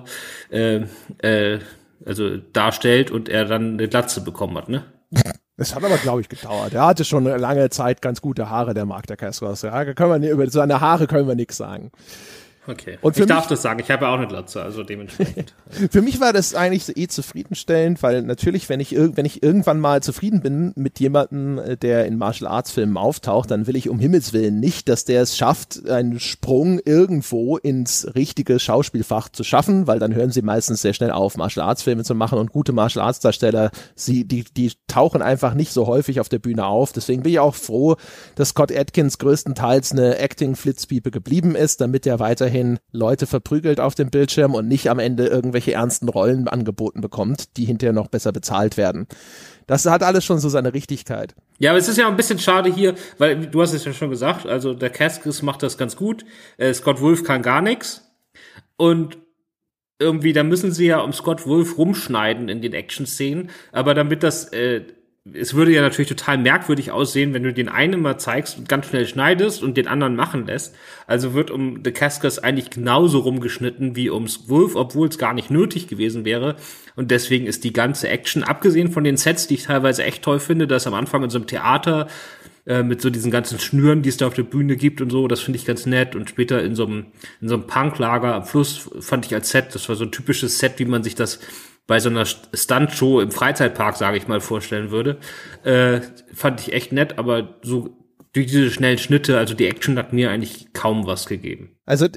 darstellt und er dann eine Glatze bekommen hat, ne? Das hat aber, glaube ich, gedauert. Er hatte schon eine lange Zeit ganz gute Haare, der Mark Dacascos. Ja, über seine Haare können wir nichts sagen. Okay. Und ich darf das sagen, ich habe ja auch eine Glatze, also dementsprechend. Für mich war das eigentlich zufriedenstellend, weil natürlich, wenn ich irgendwann mal zufrieden bin mit jemandem, der in Martial Arts Filmen auftaucht, dann will ich um Himmels Willen nicht, dass der es schafft, einen Sprung irgendwo ins richtige Schauspielfach zu schaffen, weil dann hören sie meistens sehr schnell auf, Martial Arts Filme zu machen und gute Martial Arts Darsteller, die tauchen einfach nicht so häufig auf der Bühne auf. Deswegen bin ich auch froh, dass Scott Adkins größtenteils eine Acting-Flitzpiepe geblieben ist, damit er weiterhin Leute verprügelt auf dem Bildschirm und nicht am Ende irgendwelche ernsten Rollen angeboten bekommt, die hinterher noch besser bezahlt werden. Das hat alles schon so seine Richtigkeit. Ja, aber es ist ja ein bisschen schade hier, weil du hast es ja schon gesagt, also der Dacascos macht das ganz gut, Scott Wolf kann gar nichts und irgendwie, da müssen sie ja um Scott Wolf rumschneiden in den Action-Szenen, aber damit das es würde ja natürlich total merkwürdig aussehen, wenn du den einen mal zeigst und ganz schnell schneidest und den anderen machen lässt. Also wird um The Cascas eigentlich genauso rumgeschnitten wie ums Wolf, obwohl es gar nicht nötig gewesen wäre. Und deswegen ist die ganze Action, abgesehen von den Sets, die ich teilweise echt toll finde, dass am Anfang in so einem Theater mit so diesen ganzen Schnüren, die es da auf der Bühne gibt und so, das finde ich ganz nett. Und später in so einem Punklager am Fluss fand ich als Set, das war so ein typisches Set, wie man sich das bei so einer Stuntshow im Freizeitpark, sage ich mal, vorstellen würde. Fand ich echt nett, aber so durch diese schnellen Schnitte, also die Action hat mir eigentlich kaum was gegeben. Also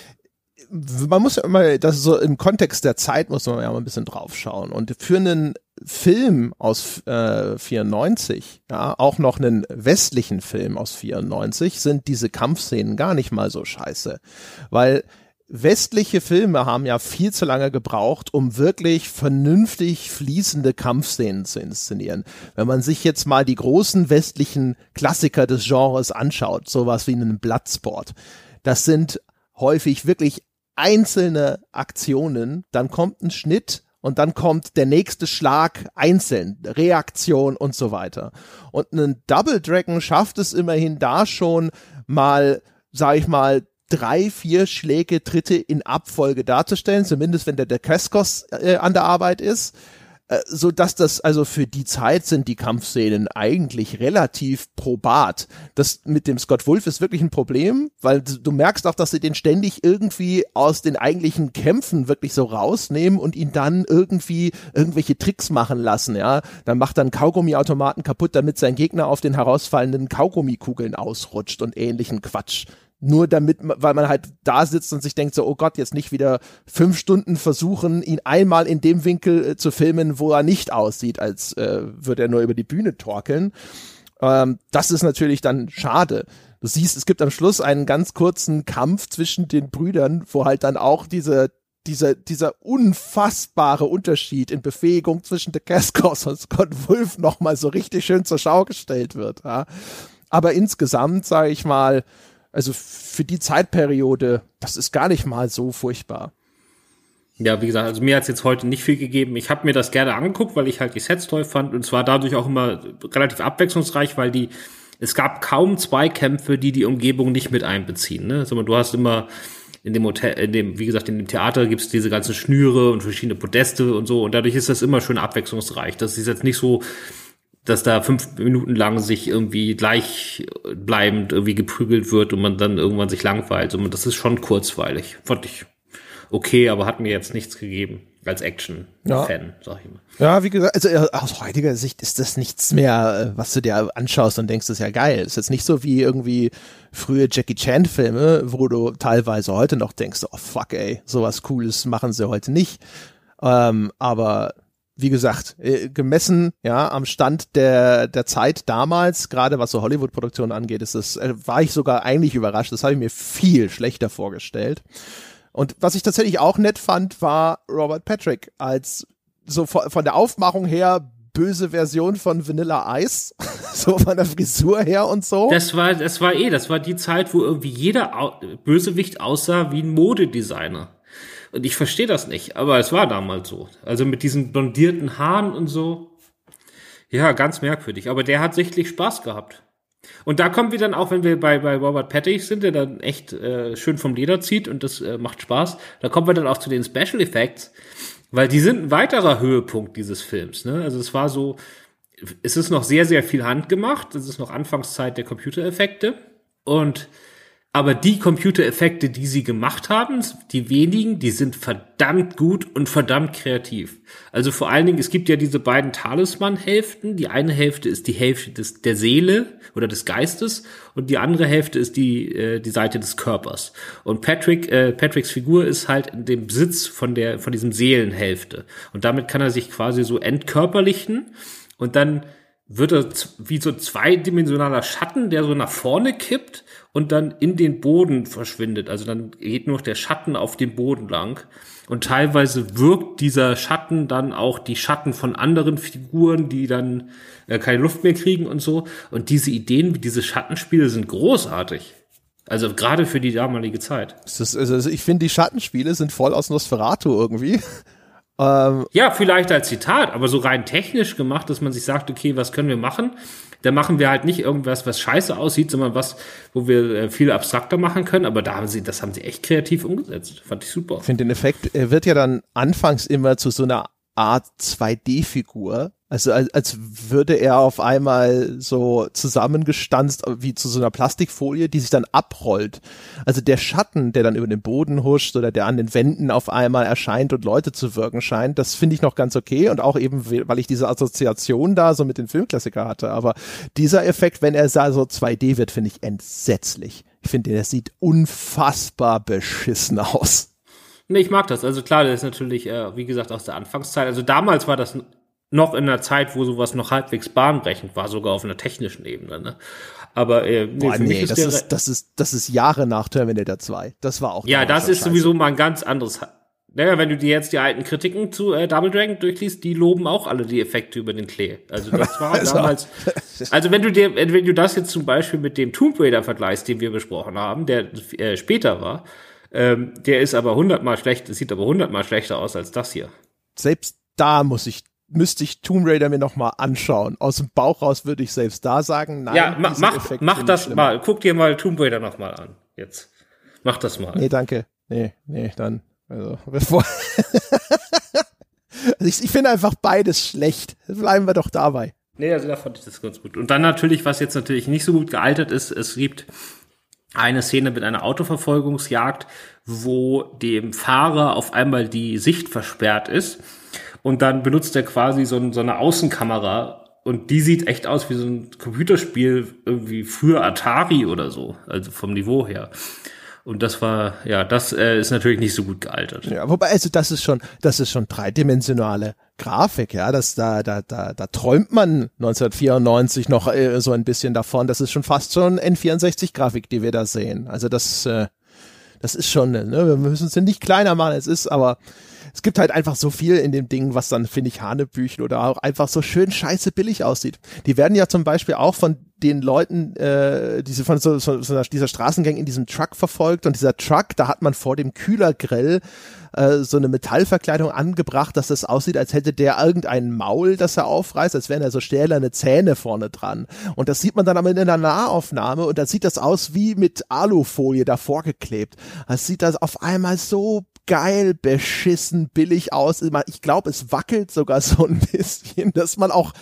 man muss ja immer, das ist so im Kontext der Zeit muss man ja mal ein bisschen drauf schauen. Und für einen Film aus 94, ja, auch noch einen westlichen Film aus 94, sind diese Kampfszenen gar nicht mal so scheiße. Weil westliche Filme haben ja viel zu lange gebraucht, um wirklich vernünftig fließende Kampfszenen zu inszenieren. Wenn man sich jetzt mal die großen westlichen Klassiker des Genres anschaut, sowas wie einen Bloodsport, das sind häufig wirklich einzelne Aktionen, dann kommt ein Schnitt und dann kommt der nächste Schlag einzeln, Reaktion und so weiter. Und ein Double Dragon schafft es immerhin da schon mal, sag ich mal, 3, 4 Schläge, Tritte in Abfolge darzustellen, zumindest wenn der Cascos an der Arbeit ist, so dass das, also für die Zeit sind die Kampfszenen eigentlich relativ probat. Das mit dem Scott Wolf ist wirklich ein Problem, weil du merkst auch, dass sie den ständig irgendwie aus den eigentlichen Kämpfen wirklich so rausnehmen und ihn dann irgendwie irgendwelche Tricks machen lassen, ja. Dann macht er einen Kaugummiautomaten kaputt, damit sein Gegner auf den herausfallenden Kaugummikugeln ausrutscht und ähnlichen Quatsch. Nur damit, weil man halt da sitzt und sich denkt so, oh Gott, jetzt nicht wieder 5 Stunden versuchen, ihn einmal in dem Winkel zu filmen, wo er nicht aussieht, als würde er nur über die Bühne torkeln. Das ist natürlich dann schade. Du siehst, es gibt am Schluss einen ganz kurzen Kampf zwischen den Brüdern, wo halt dann auch dieser unfassbare Unterschied in Befähigung zwischen The Cascos und Scott Wolf nochmal so richtig schön zur Schau gestellt wird. Ja. Aber insgesamt, sage ich mal, also für die Zeitperiode, das ist gar nicht mal so furchtbar. Ja, wie gesagt, also mir hat's jetzt heute nicht viel gegeben. Ich habe mir das gerne angeguckt, weil ich halt die Sets toll fand und zwar dadurch auch immer relativ abwechslungsreich, weil es gab kaum Zweikämpfe, die Umgebung nicht mit einbeziehen. Ne? Also du hast immer in dem Hotel, wie gesagt, in dem Theater gibt's diese ganzen Schnüre und verschiedene Podeste und so und dadurch ist das immer schön abwechslungsreich. Das ist jetzt nicht so, dass da 5 Minuten lang sich irgendwie gleichbleibend irgendwie geprügelt wird und man dann irgendwann sich langweilt. Und das ist schon kurzweilig. Fand ich okay, aber hat mir jetzt nichts gegeben als Action-Fan, sag ich mal. Ja, wie gesagt, also aus heutiger Sicht ist das nichts mehr, was du dir anschaust und denkst, das ist ja geil. Ist jetzt nicht so wie irgendwie frühe Jackie Chan-Filme, wo du teilweise heute noch denkst, oh fuck ey, sowas Cooles machen sie heute nicht. Aber wie gesagt, gemessen ja am Stand der Zeit damals, gerade was so Hollywood-Produktionen angeht, war ich sogar eigentlich überrascht. Das habe ich mir viel schlechter vorgestellt. Und was ich tatsächlich auch nett fand, war Robert Patrick als so von der Aufmachung her böse Version von Vanilla Ice, so von der Frisur her und so. Das war die Zeit, wo irgendwie jeder Bösewicht aussah wie ein Modedesigner. Und ich verstehe das nicht, aber es war damals so. Also mit diesen blondierten Haaren und so. Ja, ganz merkwürdig. Aber der hat sichtlich Spaß gehabt. Und da kommen wir dann auch, wenn wir bei Robert Patrick sind, der dann echt schön vom Leder zieht und das macht Spaß. Da kommen wir dann auch zu den Special Effects, weil die sind ein weiterer Höhepunkt dieses Films. Ne? Also es war so, es ist noch sehr, sehr viel handgemacht. Es ist noch Anfangszeit der Computereffekte. Aber die Computereffekte, die sie gemacht haben, die wenigen, die sind verdammt gut und verdammt kreativ. Also vor allen Dingen, es gibt ja diese beiden Talisman-Hälften. Die eine Hälfte ist die Hälfte der Seele oder des Geistes und die andere Hälfte ist die Seite des Körpers. Und Patricks Figur ist halt in dem Besitz von diesem Seelenhälfte. Und damit kann er sich quasi so entkörperlichen und dann wird er wie so zweidimensionaler Schatten, der so nach vorne kippt und dann in den Boden verschwindet. Also dann geht nur noch der Schatten auf dem Boden lang. Und teilweise wirkt dieser Schatten dann auch die Schatten von anderen Figuren, die dann keine Luft mehr kriegen und so. Und diese Ideen wie diese Schattenspiele sind großartig. Also gerade für die damalige Zeit. Also ich finde, die Schattenspiele sind voll aus Nosferatu irgendwie. Ja, vielleicht als Zitat, aber so rein technisch gemacht, dass man sich sagt, okay, was können wir machen? Da machen wir halt nicht irgendwas, was scheiße aussieht, sondern was, wo wir viel abstrakter machen können. Aber das haben sie echt kreativ umgesetzt. Fand ich super. Ich finde den Effekt, er wird ja dann anfangs immer zu so einer Art 2D-Figur. Also als würde er auf einmal so zusammengestanzt wie zu so einer Plastikfolie, die sich dann abrollt. Also der Schatten, der dann über den Boden huscht oder der an den Wänden auf einmal erscheint und Leute zu wirken scheint, das finde ich noch ganz okay und auch eben, weil ich diese Assoziation da so mit den Filmklassiker hatte. Aber dieser Effekt, wenn er so 2D wird, finde ich entsetzlich. Ich finde, der sieht unfassbar beschissen aus. Nee, ich mag das. Also klar, das ist natürlich, wie gesagt, aus der Anfangszeit. Also damals war das noch in einer Zeit, wo sowas noch halbwegs bahnbrechend war, sogar auf einer technischen Ebene. Ne? Aber das ist Jahre nach Terminator 2. Das war auch. Ja, das ist sowieso mal ein ganz anderes. Naja, wenn du dir jetzt die alten Kritiken zu Double Dragon durchliest, die loben auch alle die Effekte über den Klee. Also das war damals. Also wenn du das jetzt zum Beispiel mit dem Tomb Raider vergleichst, den wir besprochen haben, der später war, der ist aber 100-mal schlecht. Das sieht aber 100-mal schlechter aus als das hier. Selbst da müsste ich Tomb Raider mir noch mal anschauen. Aus dem Bauch raus würde ich selbst da sagen, nein. Ja, mach das mal. Guck dir mal Tomb Raider noch mal an. Jetzt. Mach das mal. Nee, danke. Nee, dann. Also, bevor. Also ich finde einfach beides schlecht. Bleiben wir doch dabei. Nee, also da fand ich das ganz gut. Und dann natürlich, was jetzt natürlich nicht so gut gealtert ist, es gibt eine Szene mit einer Autoverfolgungsjagd, wo dem Fahrer auf einmal die Sicht versperrt ist. Und dann benutzt er quasi so eine Außenkamera und die sieht echt aus wie so ein Computerspiel, irgendwie früher Atari oder so, also vom Niveau her. Und das ist natürlich nicht so gut gealtert. Ja, wobei, also das ist schon dreidimensionale Grafik, ja, da träumt man 1994 noch so ein bisschen davon. Das ist schon fast schon N64-Grafik, die wir da sehen. Also das ist schon, ne, wir müssen es ja nicht kleiner machen, es ist, aber es gibt halt einfach so viel in dem Ding, was dann, finde ich, Hanebüchen oder auch einfach so schön scheiße billig aussieht. Die werden ja zum Beispiel auch von den Leuten, dieser Straßengang in diesem Truck verfolgt und dieser Truck, da hat man vor dem Kühlergrill so eine Metallverkleidung angebracht, dass das aussieht, als hätte der irgendein Maul, das er aufreißt, als wären da so stählerne Zähne vorne dran. Und das sieht man dann aber in einer Nahaufnahme und da sieht das aus wie mit Alufolie davor geklebt. Das sieht das auf einmal so geil, beschissen, billig aus. Ich glaube, es wackelt sogar so ein bisschen, dass man auch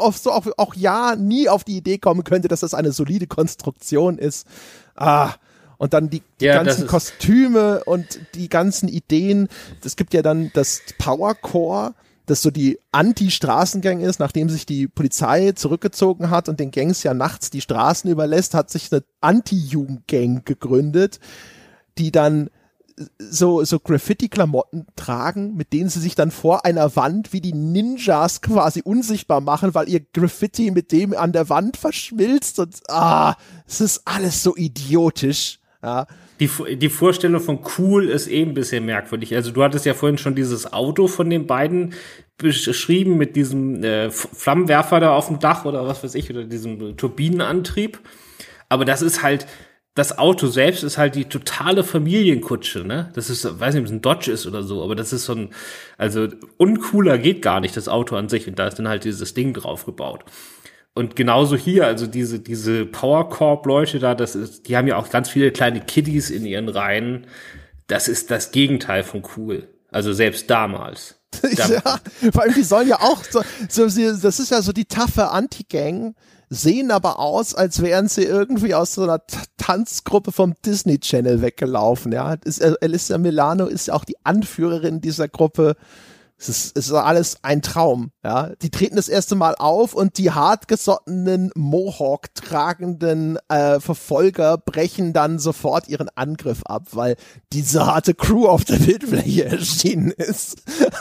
nie auf die Idee kommen könnte, dass das eine solide Konstruktion ist. Und dann die ganzen Kostüme und die ganzen Ideen. Es gibt ja dann das Power Core, das so die Anti-Straßengang ist, nachdem sich die Polizei zurückgezogen hat und den Gangs ja nachts die Straßen überlässt, hat sich eine Anti-Jugendgang gegründet, die dann so Graffiti-Klamotten tragen, mit denen sie sich dann vor einer Wand wie die Ninjas quasi unsichtbar machen, weil ihr Graffiti mit dem an der Wand verschmilzt und es ist alles so idiotisch. Ja. Die Vorstellung von cool ist ein bisschen merkwürdig. Also du hattest ja vorhin schon dieses Auto von den beiden beschrieben mit diesem Flammenwerfer da auf dem Dach oder was weiß ich, oder diesem Turbinenantrieb. Aber das ist halt, das Auto selbst ist halt die totale Familienkutsche, ne? Das ist, weiß nicht, ob es ein Dodge ist oder so, aber das ist so ein, also uncooler geht gar nicht, das Auto an sich. Und da ist dann halt dieses Ding drauf gebaut. Und genauso hier, also diese Power Corp-Leute da, die haben ja auch ganz viele kleine Kiddies in ihren Reihen. Das ist das Gegenteil von cool. Also selbst damals. Ja, vor allem die sollen ja auch das ist ja so die taffe Anti-Gang, sehen aber aus, als wären sie irgendwie aus so einer Tanzgruppe vom Disney Channel weggelaufen, ja. Alyssa Milano ist ja auch die Anführerin dieser Gruppe. Es ist alles ein Traum, ja. Die treten das erste Mal auf und die hartgesottenen Mohawk-tragenden Verfolger brechen dann sofort ihren Angriff ab, weil diese harte Crew auf der Bildfläche erschienen ist.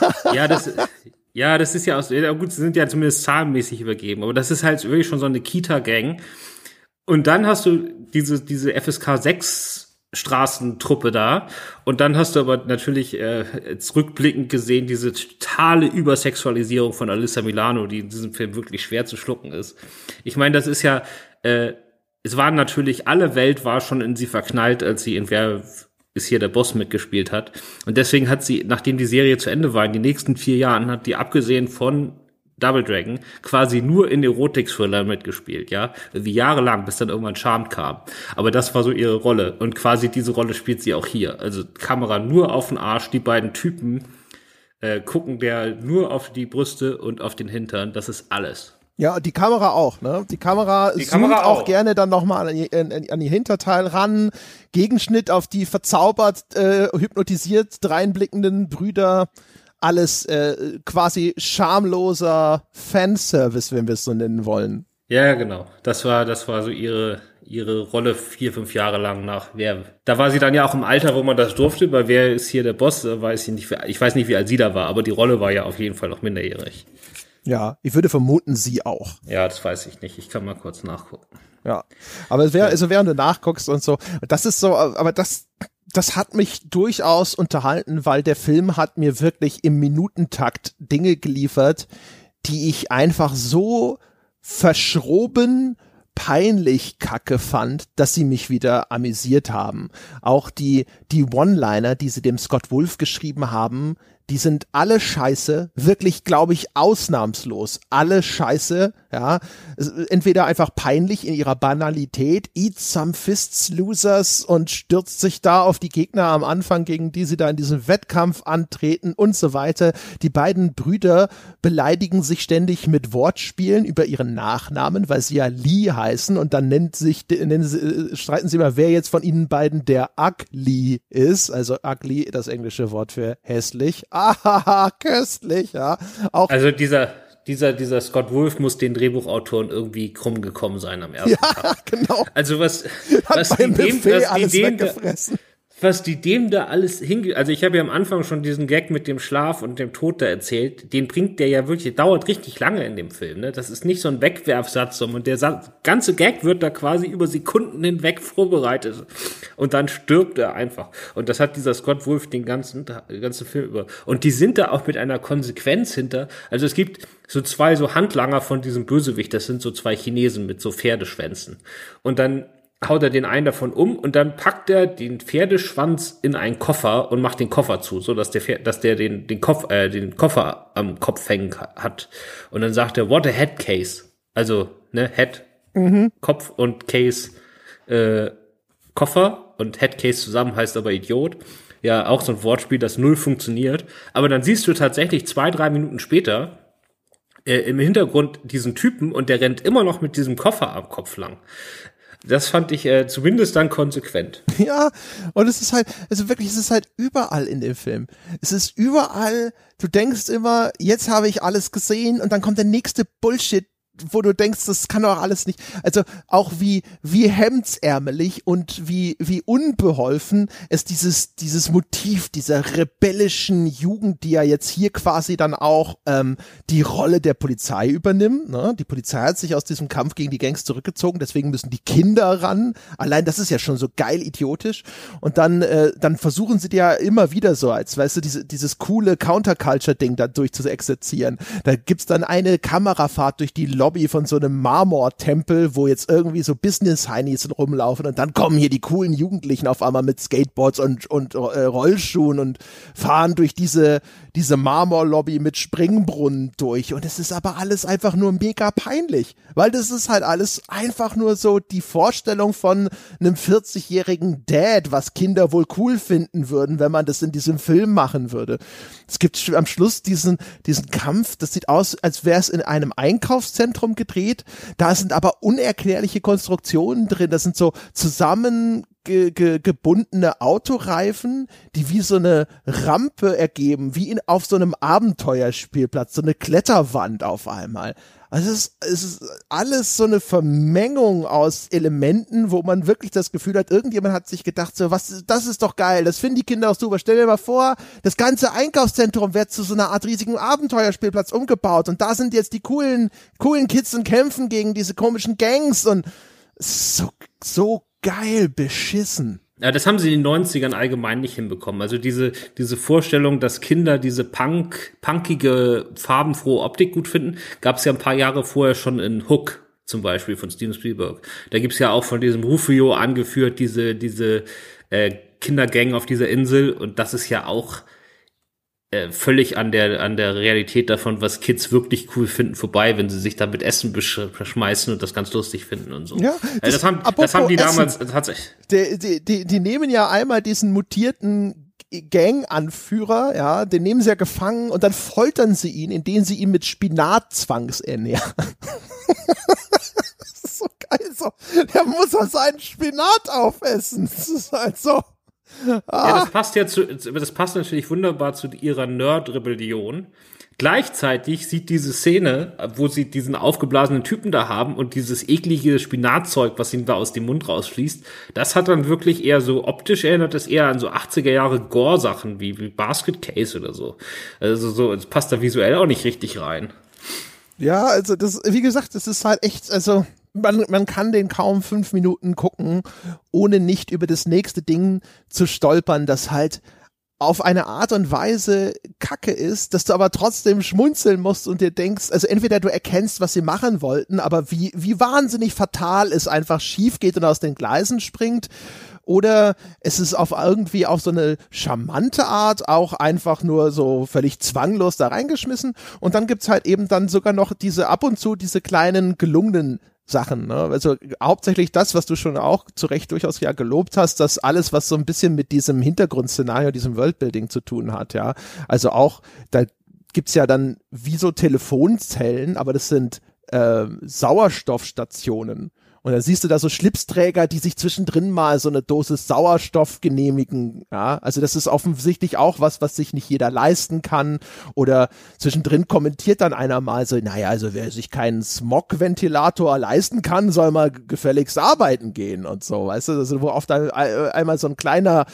Ja, das ist ja gut, sie sind ja zumindest zahlenmäßig übergeben, aber das ist halt wirklich schon so eine Kita-Gang. Und dann hast du diese FSK 6 Straßentruppe da und dann hast du aber natürlich rückblickend gesehen diese totale Übersexualisierung von Alyssa Milano, die in diesem Film wirklich schwer zu schlucken ist. Ich meine, das ist ja, es waren natürlich, alle Welt war schon in sie verknallt, als sie in ist hier der Boss mitgespielt hat. Und deswegen hat sie, nachdem die Serie zu Ende war, in den nächsten 4 Jahren, hat die abgesehen von Double Dragon quasi nur in Erotik-Thriller mitgespielt, ja, wie jahrelang, bis dann irgendwann Charmed kam. Aber das war so ihre Rolle und quasi diese Rolle spielt sie auch hier. Also Kamera nur auf den Arsch, die beiden Typen gucken der nur auf die Brüste und auf den Hintern, das ist alles. Ja, die Kamera auch, ne? Die Kamera zoomt auch gerne dann nochmal an die Hinterteil ran. Gegenschnitt auf die verzaubert, hypnotisiert dreinblickenden Brüder. Alles quasi schamloser Fanservice, wenn wir es so nennen wollen. Ja, genau. Das war so ihre Rolle 4-5 Jahre lang nach Wer. Da war sie dann ja auch im Alter, wo man das durfte, bei Wer ist hier der Boss, weiß ich nicht, ich weiß nicht, wie alt sie da war, aber die Rolle war ja auf jeden Fall noch minderjährig. Ja, ich würde vermuten, sie auch. Ja, das weiß ich nicht. Ich kann mal kurz nachgucken. Ja, aber also während du nachguckst und so, das ist so, aber das hat mich durchaus unterhalten, weil der Film hat mir wirklich im Minutentakt Dinge geliefert, die ich einfach so verschroben peinlich kacke fand, dass sie mich wieder amüsiert haben. Auch die One-Liner, die sie dem Scott Wolf geschrieben haben, die sind alle scheiße, wirklich, glaube ich, ausnahmslos alle scheiße, ja, entweder einfach peinlich in ihrer Banalität, eat some fists, losers, und stürzt sich da auf die Gegner am Anfang, gegen die sie da in diesem Wettkampf antreten und so weiter. Die beiden Brüder beleidigen sich ständig mit Wortspielen über ihren Nachnamen, weil sie ja Lee heißen, und dann streiten sie immer, wer jetzt von ihnen beiden der Ugly ist, also ugly, das englische Wort für hässlich. Ah, köstlich, ja. Auch also dieser Scott Wolf muss den Drehbuchautoren irgendwie krumm gekommen sein am ersten Tag. Genau. Also was die dem da alles also ich habe ja am Anfang schon diesen Gag mit dem Schlaf und dem Tod da erzählt, den bringt der ja wirklich, dauert richtig lange in dem Film, ne? Das ist nicht so ein Wegwerfsatz, sondern der ganze Gag wird da quasi über Sekunden hinweg vorbereitet und dann stirbt er einfach. Und das hat dieser Scott Wolf den ganzen Film über. Und die sind da auch mit einer Konsequenz hinter. Also es gibt so 2 so Handlanger von diesem Bösewicht, das sind so 2 Chinesen mit so Pferdeschwänzen. Und dann haut er den einen davon um und dann packt er den Pferdeschwanz in einen Koffer und macht den Koffer zu, so dass der den Koffer am Kopf hängen hat. Und dann sagt er, what a head case. Also, ne, Head, Kopf und Case, Koffer, und Head Case zusammen heißt aber Idiot. Ja, auch so ein Wortspiel, das null funktioniert. Aber dann siehst du tatsächlich 2-3 Minuten später im Hintergrund diesen Typen und der rennt immer noch mit diesem Koffer am Kopf lang. Das fand ich zumindest dann konsequent. Ja, und es ist halt, also wirklich, es ist halt überall in dem Film. Es ist überall, du denkst immer, jetzt habe ich alles gesehen, und dann kommt der nächste Bullshit, wo du denkst, das kann doch alles nicht, also auch wie hemdsärmelig und wie unbeholfen es dieses Motiv dieser rebellischen Jugend, die ja jetzt hier quasi dann auch die Rolle der Polizei übernimmt, ne? Die Polizei hat sich aus diesem Kampf gegen die Gangs zurückgezogen, deswegen müssen die Kinder ran, allein das ist ja schon so geil idiotisch, und dann versuchen sie dir ja immer wieder so, als weißt du, dieses coole Counterculture-Ding da durchzuexerzieren. Da gibt's dann eine Kamerafahrt durch die Lobby von so einem Marmortempel, wo jetzt irgendwie so Business-Heinis rumlaufen, und dann kommen hier die coolen Jugendlichen auf einmal mit Skateboards und Rollschuhen und fahren durch diese Marmorlobby mit Springbrunnen durch, und es ist aber alles einfach nur mega peinlich, weil das ist halt alles einfach nur so die Vorstellung von einem 40-jährigen Dad, was Kinder wohl cool finden würden, wenn man das in diesem Film machen würde. Es gibt am Schluss diesen Kampf, das sieht aus, als wäre es in einem Einkaufszentrum gedreht. Da sind aber unerklärliche Konstruktionen drin. Das sind so zusammengebundene Autoreifen, die wie so eine Rampe ergeben, wie auf so einem Abenteuerspielplatz, so eine Kletterwand auf einmal. Also es ist alles so eine Vermengung aus Elementen, wo man wirklich das Gefühl hat, irgendjemand hat sich gedacht, so, das ist doch geil, das finden die Kinder auch super. Stell dir mal vor, das ganze Einkaufszentrum wird zu so einer Art riesigen Abenteuerspielplatz umgebaut, und da sind jetzt die coolen Kids und kämpfen gegen diese komischen Gangs, und so geil beschissen. Ja, das haben sie in den 90ern allgemein nicht hinbekommen. Also diese Vorstellung, dass Kinder diese punkige, farbenfrohe Optik gut finden, gab es ja ein paar Jahre vorher schon in Hook zum Beispiel von Steven Spielberg. Da gibt's ja auch von diesem Rufio angeführt, diese Kindergang auf dieser Insel und das ist ja auch völlig an der Realität davon, was Kids wirklich cool finden, vorbei, wenn sie sich da mit Essen beschmeißen und das ganz lustig finden und so. Ja, das haben die damals tatsächlich. Die nehmen ja einmal diesen mutierten Gang-Anführer, ja, den nehmen sie ja gefangen und dann foltern sie ihn, indem sie ihn mit Spinat zwangsernähren. Das ist so geil, so. Der muss doch seinen Spinat aufessen. Das ist halt so. Ja, das passt natürlich wunderbar zu ihrer Nerd-Rebellion. Gleichzeitig sieht diese Szene, wo sie diesen aufgeblasenen Typen da haben und dieses eklige Spinatzeug, was ihm da aus dem Mund rausfließt, das hat dann wirklich eher so optisch erinnert es eher an so 80er Jahre Gore-Sachen wie Basket Case oder so. Also so, es passt da visuell auch nicht richtig rein. Ja, also das, wie gesagt, das ist halt echt, also man kann den kaum 5 Minuten gucken, ohne nicht über das nächste Ding zu stolpern, das halt auf eine Art und Weise Kacke ist, dass du aber trotzdem schmunzeln musst und dir denkst, also entweder du erkennst, was sie machen wollten, aber wie wahnsinnig fatal es einfach schief geht und aus den Gleisen springt, oder es ist auf so eine charmante Art auch einfach nur so völlig zwanglos da reingeschmissen und dann gibt's halt eben dann sogar noch ab und zu diese kleinen gelungenen Sachen, ne? Also hauptsächlich das, was du schon auch zu Recht durchaus ja gelobt hast, dass alles, was so ein bisschen mit diesem Hintergrundszenario, diesem Worldbuilding zu tun hat, ja. Also auch, da gibt's ja dann wie so Telefonzellen, aber das sind Sauerstoffstationen. Und dann siehst du da so Schlipsträger, die sich zwischendrin mal so eine Dosis Sauerstoff genehmigen. Ja, also das ist offensichtlich auch was sich nicht jeder leisten kann. Oder zwischendrin kommentiert dann einer mal so, naja, also wer sich keinen Smog-Ventilator leisten kann, soll mal gefälligst arbeiten gehen und so. Weißt du, also wo oft einmal so ein kleiner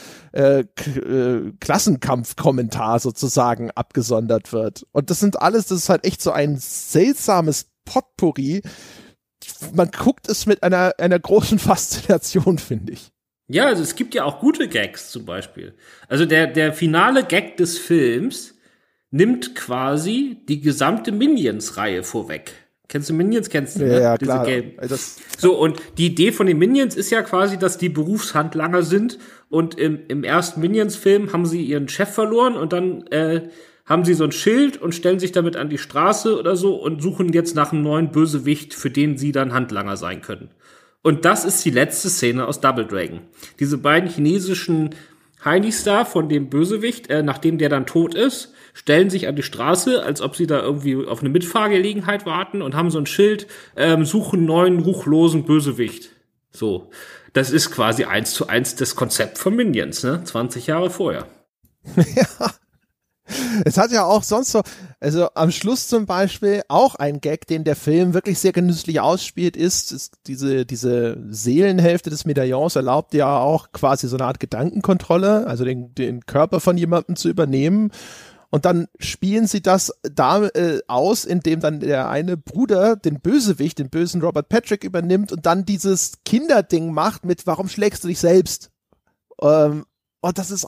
Klassenkampf-Kommentar sozusagen abgesondert wird. Und das ist halt echt so ein seltsames Potpourri. Man guckt es mit einer großen Faszination, finde ich. Ja, also es gibt ja auch gute Gags zum Beispiel. Also der finale Gag des Films nimmt quasi die gesamte Minions-Reihe vorweg. Kennst du Minions? Kennst du, ne? Ja, klar. So, und die Idee von den Minions ist ja quasi, dass die Berufshandlanger sind und im ersten Minions-Film haben sie ihren Chef verloren und dann haben sie so ein Schild und stellen sich damit an die Straße oder so und suchen jetzt nach einem neuen Bösewicht, für den sie dann Handlanger sein können. Und das ist die letzte Szene aus Double Dragon. Diese beiden chinesischen Heinis da von dem Bösewicht, nachdem der dann tot ist, stellen sich an die Straße, als ob sie da irgendwie auf eine Mitfahrgelegenheit warten und haben so ein Schild, suchen neuen, ruchlosen Bösewicht. So. Das ist quasi 1:1 das Konzept von Minions, ne? 20 Jahre vorher. Ja. Es hat ja auch sonst so, also am Schluss zum Beispiel auch ein Gag, den der Film wirklich sehr genüsslich ausspielt, ist diese Seelenhälfte des Medaillons erlaubt ja auch quasi so eine Art Gedankenkontrolle, also den Körper von jemandem zu übernehmen. Und dann spielen sie das da aus, indem dann der eine Bruder den Bösewicht, den bösen Robert Patrick übernimmt und dann dieses Kinderding macht mit, warum schlägst du dich selbst? Und das ist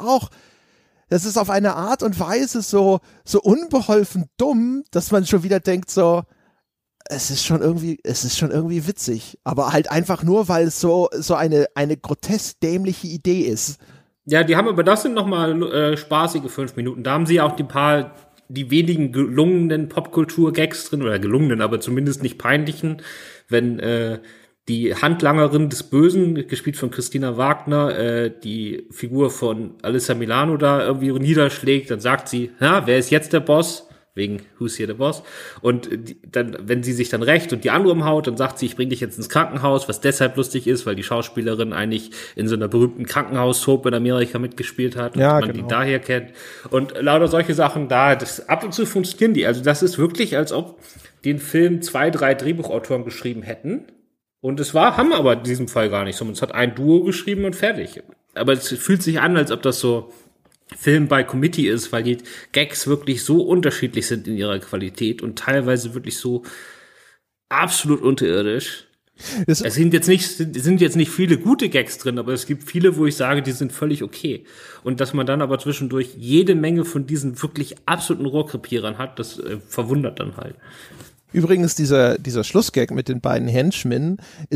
auf eine Art und Weise so unbeholfen dumm, dass man schon wieder denkt so, es ist schon irgendwie witzig, aber halt einfach nur, weil es so eine grotesk dämliche Idee ist. Ja, das sind nochmal spaßige 5 Minuten. Da haben sie auch die wenigen gelungenen Popkultur-Gags drin, oder gelungenen, aber zumindest nicht peinlichen, wenn die Handlangerin des Bösen, gespielt von Christina Wagner, die Figur von Alyssa Milano da irgendwie niederschlägt, dann sagt sie, wer ist jetzt der Boss? Wegen Who's Here the Boss? Und dann, wenn sie sich dann rächt und die andere umhaut, dann sagt sie, ich bring dich jetzt ins Krankenhaus, was deshalb lustig ist, weil die Schauspielerin eigentlich in so einer berühmten Krankenhaus-Soap in Amerika mitgespielt hat und ja, man die daher kennt. Und lauter solche Sachen ab und zu funktionieren die. Also das ist wirklich, als ob den Film 2, 3 Drehbuchautoren geschrieben hätten. Und haben aber in diesem Fall gar nicht so. Es hat ein Duo geschrieben und fertig. Aber es fühlt sich an, als ob das so Film by Committee ist, weil die Gags wirklich so unterschiedlich sind in ihrer Qualität und teilweise wirklich so absolut unterirdisch. Es sind jetzt nicht viele gute Gags drin, aber es gibt viele, wo ich sage, die sind völlig okay. Und dass man dann aber zwischendurch jede Menge von diesen wirklich absoluten Rohrkrepierern hat, das verwundert dann halt. Übrigens, dieser Schlussgag mit den beiden Henchmen ist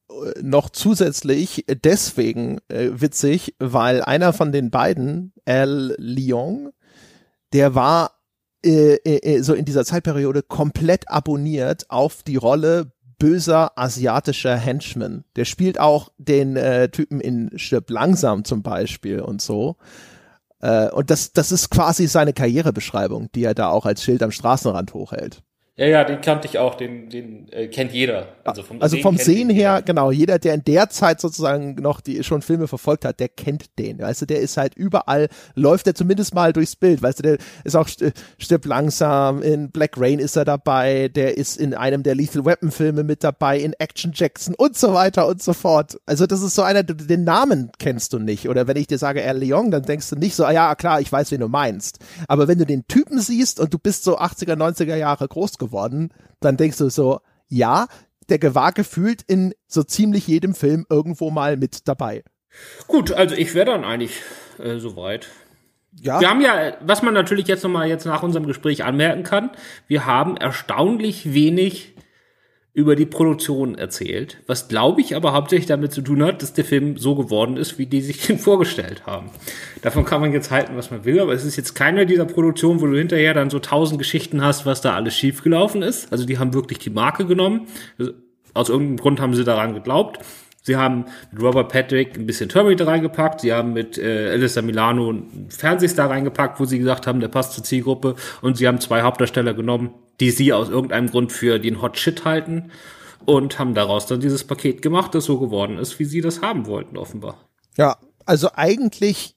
noch zusätzlich deswegen witzig, weil einer von den beiden, Al Leong, der war so in dieser Zeitperiode komplett abonniert auf die Rolle böser asiatischer Henchman. Der spielt auch den Typen in Stirb langsam zum Beispiel und so. Und das ist quasi seine Karrierebeschreibung, die er da auch als Schild am Straßenrand hochhält. Ja, den kannte ich auch, den kennt jeder. Also vom Sehen her, genau, jeder, der in der Zeit sozusagen noch die schon Filme verfolgt hat, der kennt den. Weißt du, der ist halt überall, läuft er zumindest mal durchs Bild. Weißt du, der ist auch Stirb langsam, in Black Rain ist er dabei, der ist in einem der Lethal Weapon Filme mit dabei, in Action Jackson und so weiter und so fort. Also das ist so einer, den Namen kennst du nicht. Oder wenn ich dir sage Al Leong, dann denkst du nicht so, ja klar, ich weiß, wen du meinst. Aber wenn du den Typen siehst und du bist so 80er, 90er Jahre groß geworden, dann denkst du so, ja, der war gefühlt in so ziemlich jedem Film irgendwo mal mit dabei. Gut, also ich wäre dann eigentlich soweit. Ja. Wir haben ja, was man natürlich jetzt nach unserem Gespräch anmerken kann, wir haben erstaunlich wenig über die Produktion erzählt, was glaube ich aber hauptsächlich damit zu tun hat, dass der Film so geworden ist, wie die sich den vorgestellt haben. Davon kann man jetzt halten, was man will, aber es ist jetzt keine dieser Produktionen, wo du hinterher dann so 1000 Geschichten hast, was da alles schiefgelaufen ist. Also die haben wirklich die Marke genommen. Aus irgendeinem Grund haben sie daran geglaubt. Sie haben mit Robert Patrick ein bisschen Terminator reingepackt. Sie haben mit Alyssa Milano einen Fernsehstar reingepackt, wo sie gesagt haben, der passt zur Zielgruppe. Und sie haben 2 Hauptdarsteller genommen, die sie aus irgendeinem Grund für den Hot Shit halten. Und haben daraus dann dieses Paket gemacht, das so geworden ist, wie sie das haben wollten, offenbar. Ja, also eigentlich,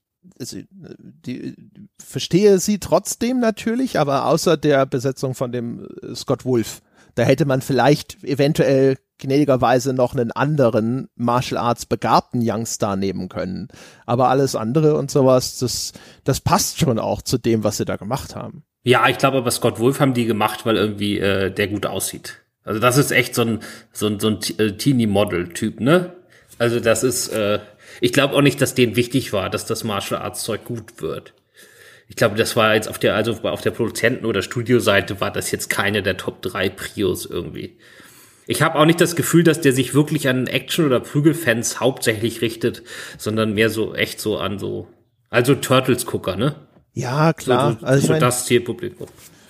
verstehe sie trotzdem natürlich, aber außer der Besetzung von dem Scott Wolf, da hätte man vielleicht eventuell gnädigerweise noch einen anderen Martial Arts begabten Youngstar nehmen können. Aber alles andere und sowas, das passt schon auch zu dem, was sie da gemacht haben. Ja, ich glaube aber Scott Wolf haben die gemacht, weil irgendwie der gut aussieht. Also das ist echt so ein Teenie-Model-Typ, ne? Also das ist, ich glaube auch nicht, dass denen wichtig war, dass das Martial Arts Zeug gut wird. Ich glaube, das war jetzt auf der Produzenten- oder Studioseite war das jetzt keine der Top 3 Prios irgendwie. Ich habe auch nicht das Gefühl, dass der sich wirklich an Action- oder Prügelfans hauptsächlich richtet, sondern mehr so echt so an also Turtles-Gucker, ne? Ja, klar. Also das Zielpublikum.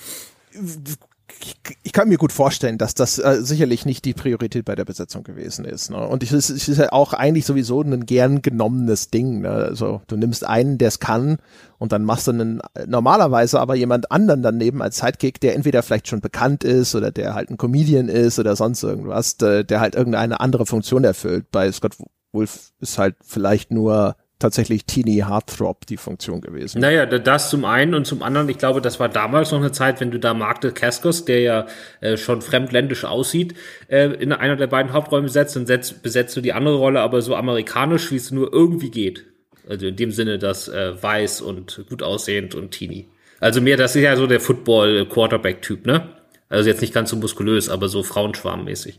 Ich kann mir gut vorstellen, dass das sicherlich nicht die Priorität bei der Besetzung gewesen ist. Ne? Und es ist ja auch eigentlich sowieso ein gern genommenes Ding. Ne? Also du nimmst einen, der es kann, und dann machst du normalerweise aber jemand anderen daneben als Sidekick, der entweder vielleicht schon bekannt ist oder der halt ein Comedian ist oder sonst irgendwas, der halt irgendeine andere Funktion erfüllt. Bei Scott Wolf ist halt vielleicht nur tatsächlich Teenie Heartthrob die Funktion gewesen. Naja, das zum einen und zum anderen, ich glaube, das war damals noch eine Zeit, wenn du da Mark Dacascos, der ja schon fremdländisch aussieht, in einer der beiden Hauptrollen besetzt, dann besetzt du die andere Rolle aber so amerikanisch, wie es nur irgendwie geht. Also in dem Sinne, dass weiß und gut aussehend und Teenie. Also mehr, das ist ja so der Football-Quarterback-Typ, ne? Also jetzt nicht ganz so muskulös, aber so Frauenschwarmmäßig.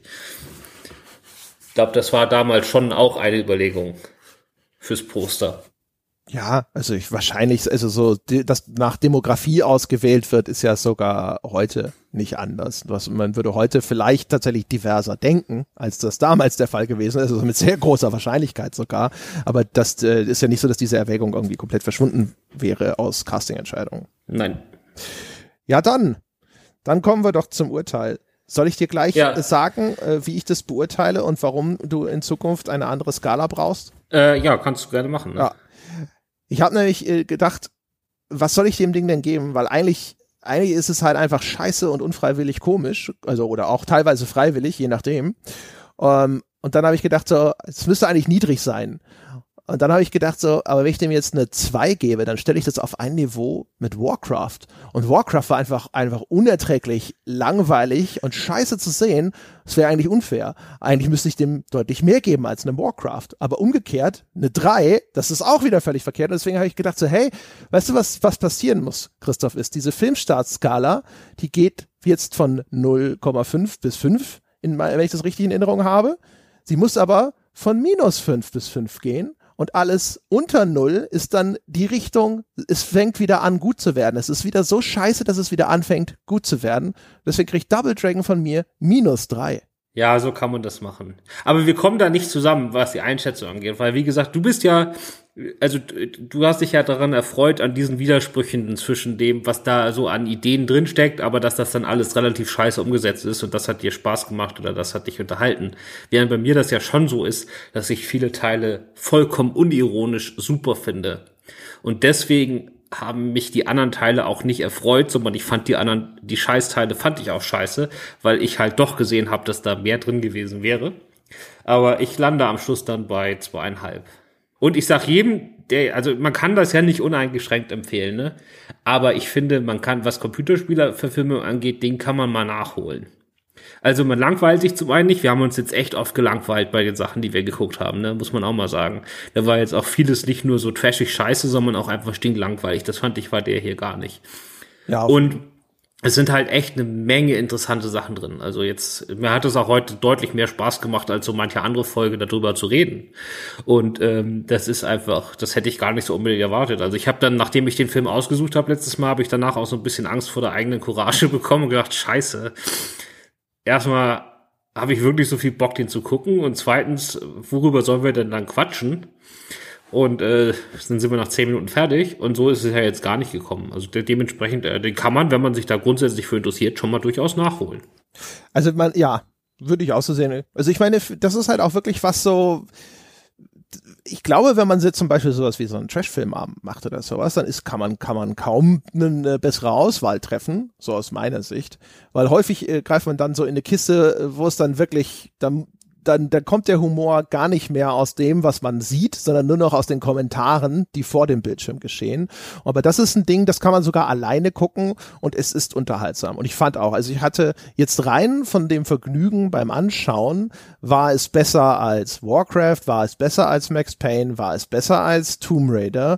Ich glaube, das war damals schon auch eine Überlegung fürs Poster. Ja, also wahrscheinlich, also so, dass nach Demografie ausgewählt wird, ist ja sogar heute nicht anders. Man würde heute vielleicht tatsächlich diverser denken, als das damals der Fall gewesen ist, also mit sehr großer Wahrscheinlichkeit sogar. Aber das ist ja nicht so, dass diese Erwägung irgendwie komplett verschwunden wäre aus Castingentscheidungen. Nein. Ja, dann kommen wir doch zum Urteil. Soll ich dir gleich sagen, wie ich das beurteile und warum du in Zukunft eine andere Skala brauchst? Ja, kannst du gerne machen. Ne? Ja. Ich habe nämlich gedacht, was soll ich dem Ding denn geben? Weil eigentlich ist es halt einfach scheiße und unfreiwillig komisch, also oder auch teilweise freiwillig, je nachdem. Und dann habe ich gedacht, so, es müsste eigentlich niedrig sein. Und dann habe ich gedacht so, aber wenn ich dem jetzt eine 2 gebe, dann stelle ich das auf ein Niveau mit Warcraft. Und Warcraft war einfach unerträglich langweilig und scheiße zu sehen. Das wäre eigentlich unfair. Eigentlich müsste ich dem deutlich mehr geben als einem Warcraft. Aber umgekehrt, eine 3, das ist auch wieder völlig verkehrt. Und deswegen habe ich gedacht so, hey, weißt du, was passieren muss, Christoph, ist diese Filmstartskala, die geht jetzt von 0,5 bis 5, wenn ich das richtig in Erinnerung habe. Sie muss aber von -5 bis 5 gehen. Und alles unter 0 ist dann die Richtung, es fängt wieder an, gut zu werden. Es ist wieder so scheiße, dass es wieder anfängt, gut zu werden. Deswegen kriegt Double Dragon von mir -3. Ja, so kann man das machen. Aber wir kommen da nicht zusammen, was die Einschätzung angeht, weil wie gesagt, du hast dich ja daran erfreut, an diesen Widersprüchen zwischen dem, was da so an Ideen drinsteckt, aber dass das dann alles relativ scheiße umgesetzt ist und das hat dir Spaß gemacht oder das hat dich unterhalten. Während bei mir das ja schon so ist, dass ich viele Teile vollkommen unironisch super finde. Und deswegen haben mich die anderen Teile auch nicht erfreut, sondern ich fand die Scheißteile fand ich auch scheiße, weil ich halt doch gesehen habe, dass da mehr drin gewesen wäre. Aber ich lande am Schluss dann bei 2,5. Und ich sag jedem, man kann das ja nicht uneingeschränkt empfehlen, ne? Aber ich finde, man kann, was Computerspielerverfilmung angeht, den kann man mal nachholen. Also man langweilt sich zum einen nicht, wir haben uns jetzt echt oft gelangweilt bei den Sachen, die wir geguckt haben, ne, muss man auch mal sagen. Da war jetzt auch vieles nicht nur so trashig scheiße, sondern auch einfach stinklangweilig. Das fand ich, war der hier gar nicht. Ja. Und es sind halt echt eine Menge interessante Sachen drin. Also mir hat es auch heute deutlich mehr Spaß gemacht, als so manche andere Folge darüber zu reden. Und das ist einfach, das hätte ich gar nicht so unbedingt erwartet. Also ich habe dann, nachdem ich den Film ausgesucht habe letztes Mal, habe ich danach auch so ein bisschen Angst vor der eigenen Courage bekommen und gedacht, scheiße. Erstmal habe ich wirklich so viel Bock, den zu gucken. Und zweitens, worüber sollen wir denn dann quatschen? Und dann sind wir nach 10 Minuten fertig. Und so ist es ja jetzt gar nicht gekommen. Also dementsprechend, den kann man, wenn man sich da grundsätzlich für interessiert, schon mal durchaus nachholen. Also würde ich auch so sehen. Also ich meine, das ist halt auch wirklich was so, ich glaube, wenn man jetzt zum Beispiel sowas wie so einen Trashfilmabend macht oder sowas, dann kann man kaum eine bessere Auswahl treffen, so aus meiner Sicht, weil häufig greift man dann so in eine Kiste, wo es dann wirklich, dann kommt der Humor gar nicht mehr aus dem, was man sieht, sondern nur noch aus den Kommentaren, die vor dem Bildschirm geschehen. Aber das ist ein Ding, das kann man sogar alleine gucken und es ist unterhaltsam. Und ich fand auch, also ich hatte jetzt rein von dem Vergnügen beim Anschauen, war es besser als Warcraft, war es besser als Max Payne, war es besser als Tomb Raider.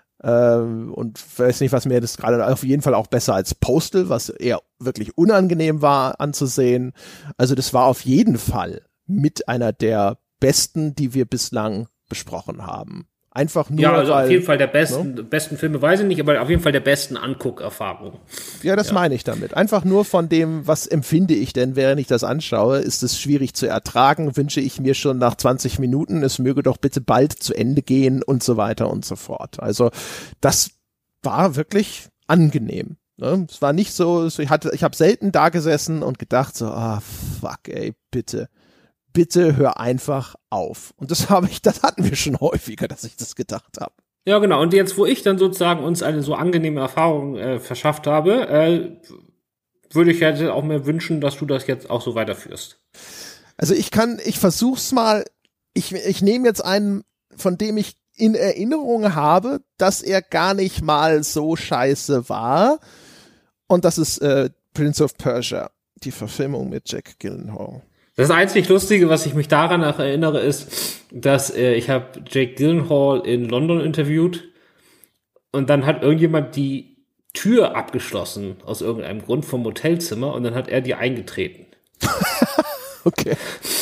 Und weiß nicht, was mir das gerade, auf jeden Fall auch besser als Postal, was eher wirklich unangenehm war anzusehen. Also das war auf jeden Fall mit einer der besten, die wir bislang besprochen haben. Einfach nur, ja, also auf jeden Fall der besten Filme, weiß ich nicht, aber auf jeden Fall der besten Anguckerfahrung. Ja, das meine ich damit. Einfach nur von dem, was empfinde ich denn, während ich das anschaue, ist es schwierig zu ertragen, wünsche ich mir schon nach 20 Minuten, es möge doch bitte bald zu Ende gehen und so weiter und so fort. Also das war wirklich angenehm. Ne? Es war nicht so, ich habe selten da gesessen und gedacht so, fuck ey, bitte hör einfach auf. Und das hatten wir schon häufiger, dass ich das gedacht habe. Ja, genau. Und jetzt, wo ich dann sozusagen uns eine so angenehme Erfahrung verschafft habe, würde ich ja auch mir wünschen, dass du das jetzt auch so weiterführst. Also ich versuch's mal, ich nehme jetzt einen, von dem ich in Erinnerung habe, dass er gar nicht mal so scheiße war. Und das ist Prince of Persia, die Verfilmung mit Jack Gyllenhaal. Das einzig Lustige, was ich mich daran erinnere, ist, dass ich habe Jake Gyllenhaal in London interviewt und dann hat irgendjemand die Tür abgeschlossen aus irgendeinem Grund vom Hotelzimmer und dann hat er die eingetreten. Okay.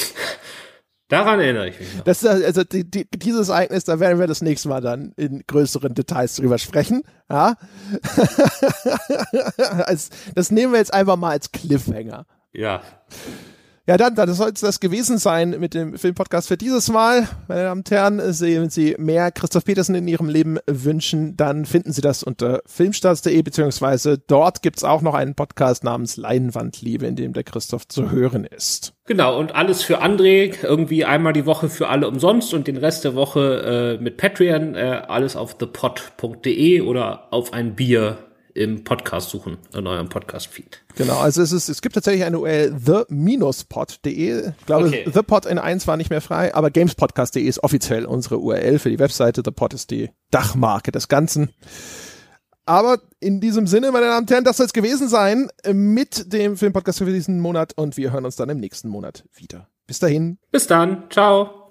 Daran erinnere ich mich noch. Das ist also dieses Ereignis, da werden wir das nächste Mal dann in größeren Details drüber sprechen. Ja. Das nehmen wir jetzt einfach mal als Cliffhanger. Ja. Ja, dann soll es das gewesen sein mit dem Filmpodcast für dieses Mal. Meine Damen und Herren, wenn Sie mehr Christoph Petersen in Ihrem Leben wünschen, dann finden Sie das unter filmstarts.de, beziehungsweise dort gibt's auch noch einen Podcast namens Leinwandliebe, in dem der Christoph zu hören ist. Genau, und alles für André, irgendwie einmal die Woche für alle umsonst und den Rest der Woche mit Patreon, alles auf thepod.de oder auf ein Bier im Podcast suchen, in eurem Podcast-Feed. Genau, also es gibt tatsächlich eine URL, the-pod.de. Ich glaube, okay. The Pod in 1 war nicht mehr frei, aber gamespodcast.de ist offiziell unsere URL für die Webseite. The Pod ist die Dachmarke des Ganzen. Aber in diesem Sinne, meine Damen und Herren, das soll es gewesen sein mit dem Filmpodcast für diesen Monat und wir hören uns dann im nächsten Monat wieder. Bis dahin. Bis dann. Ciao.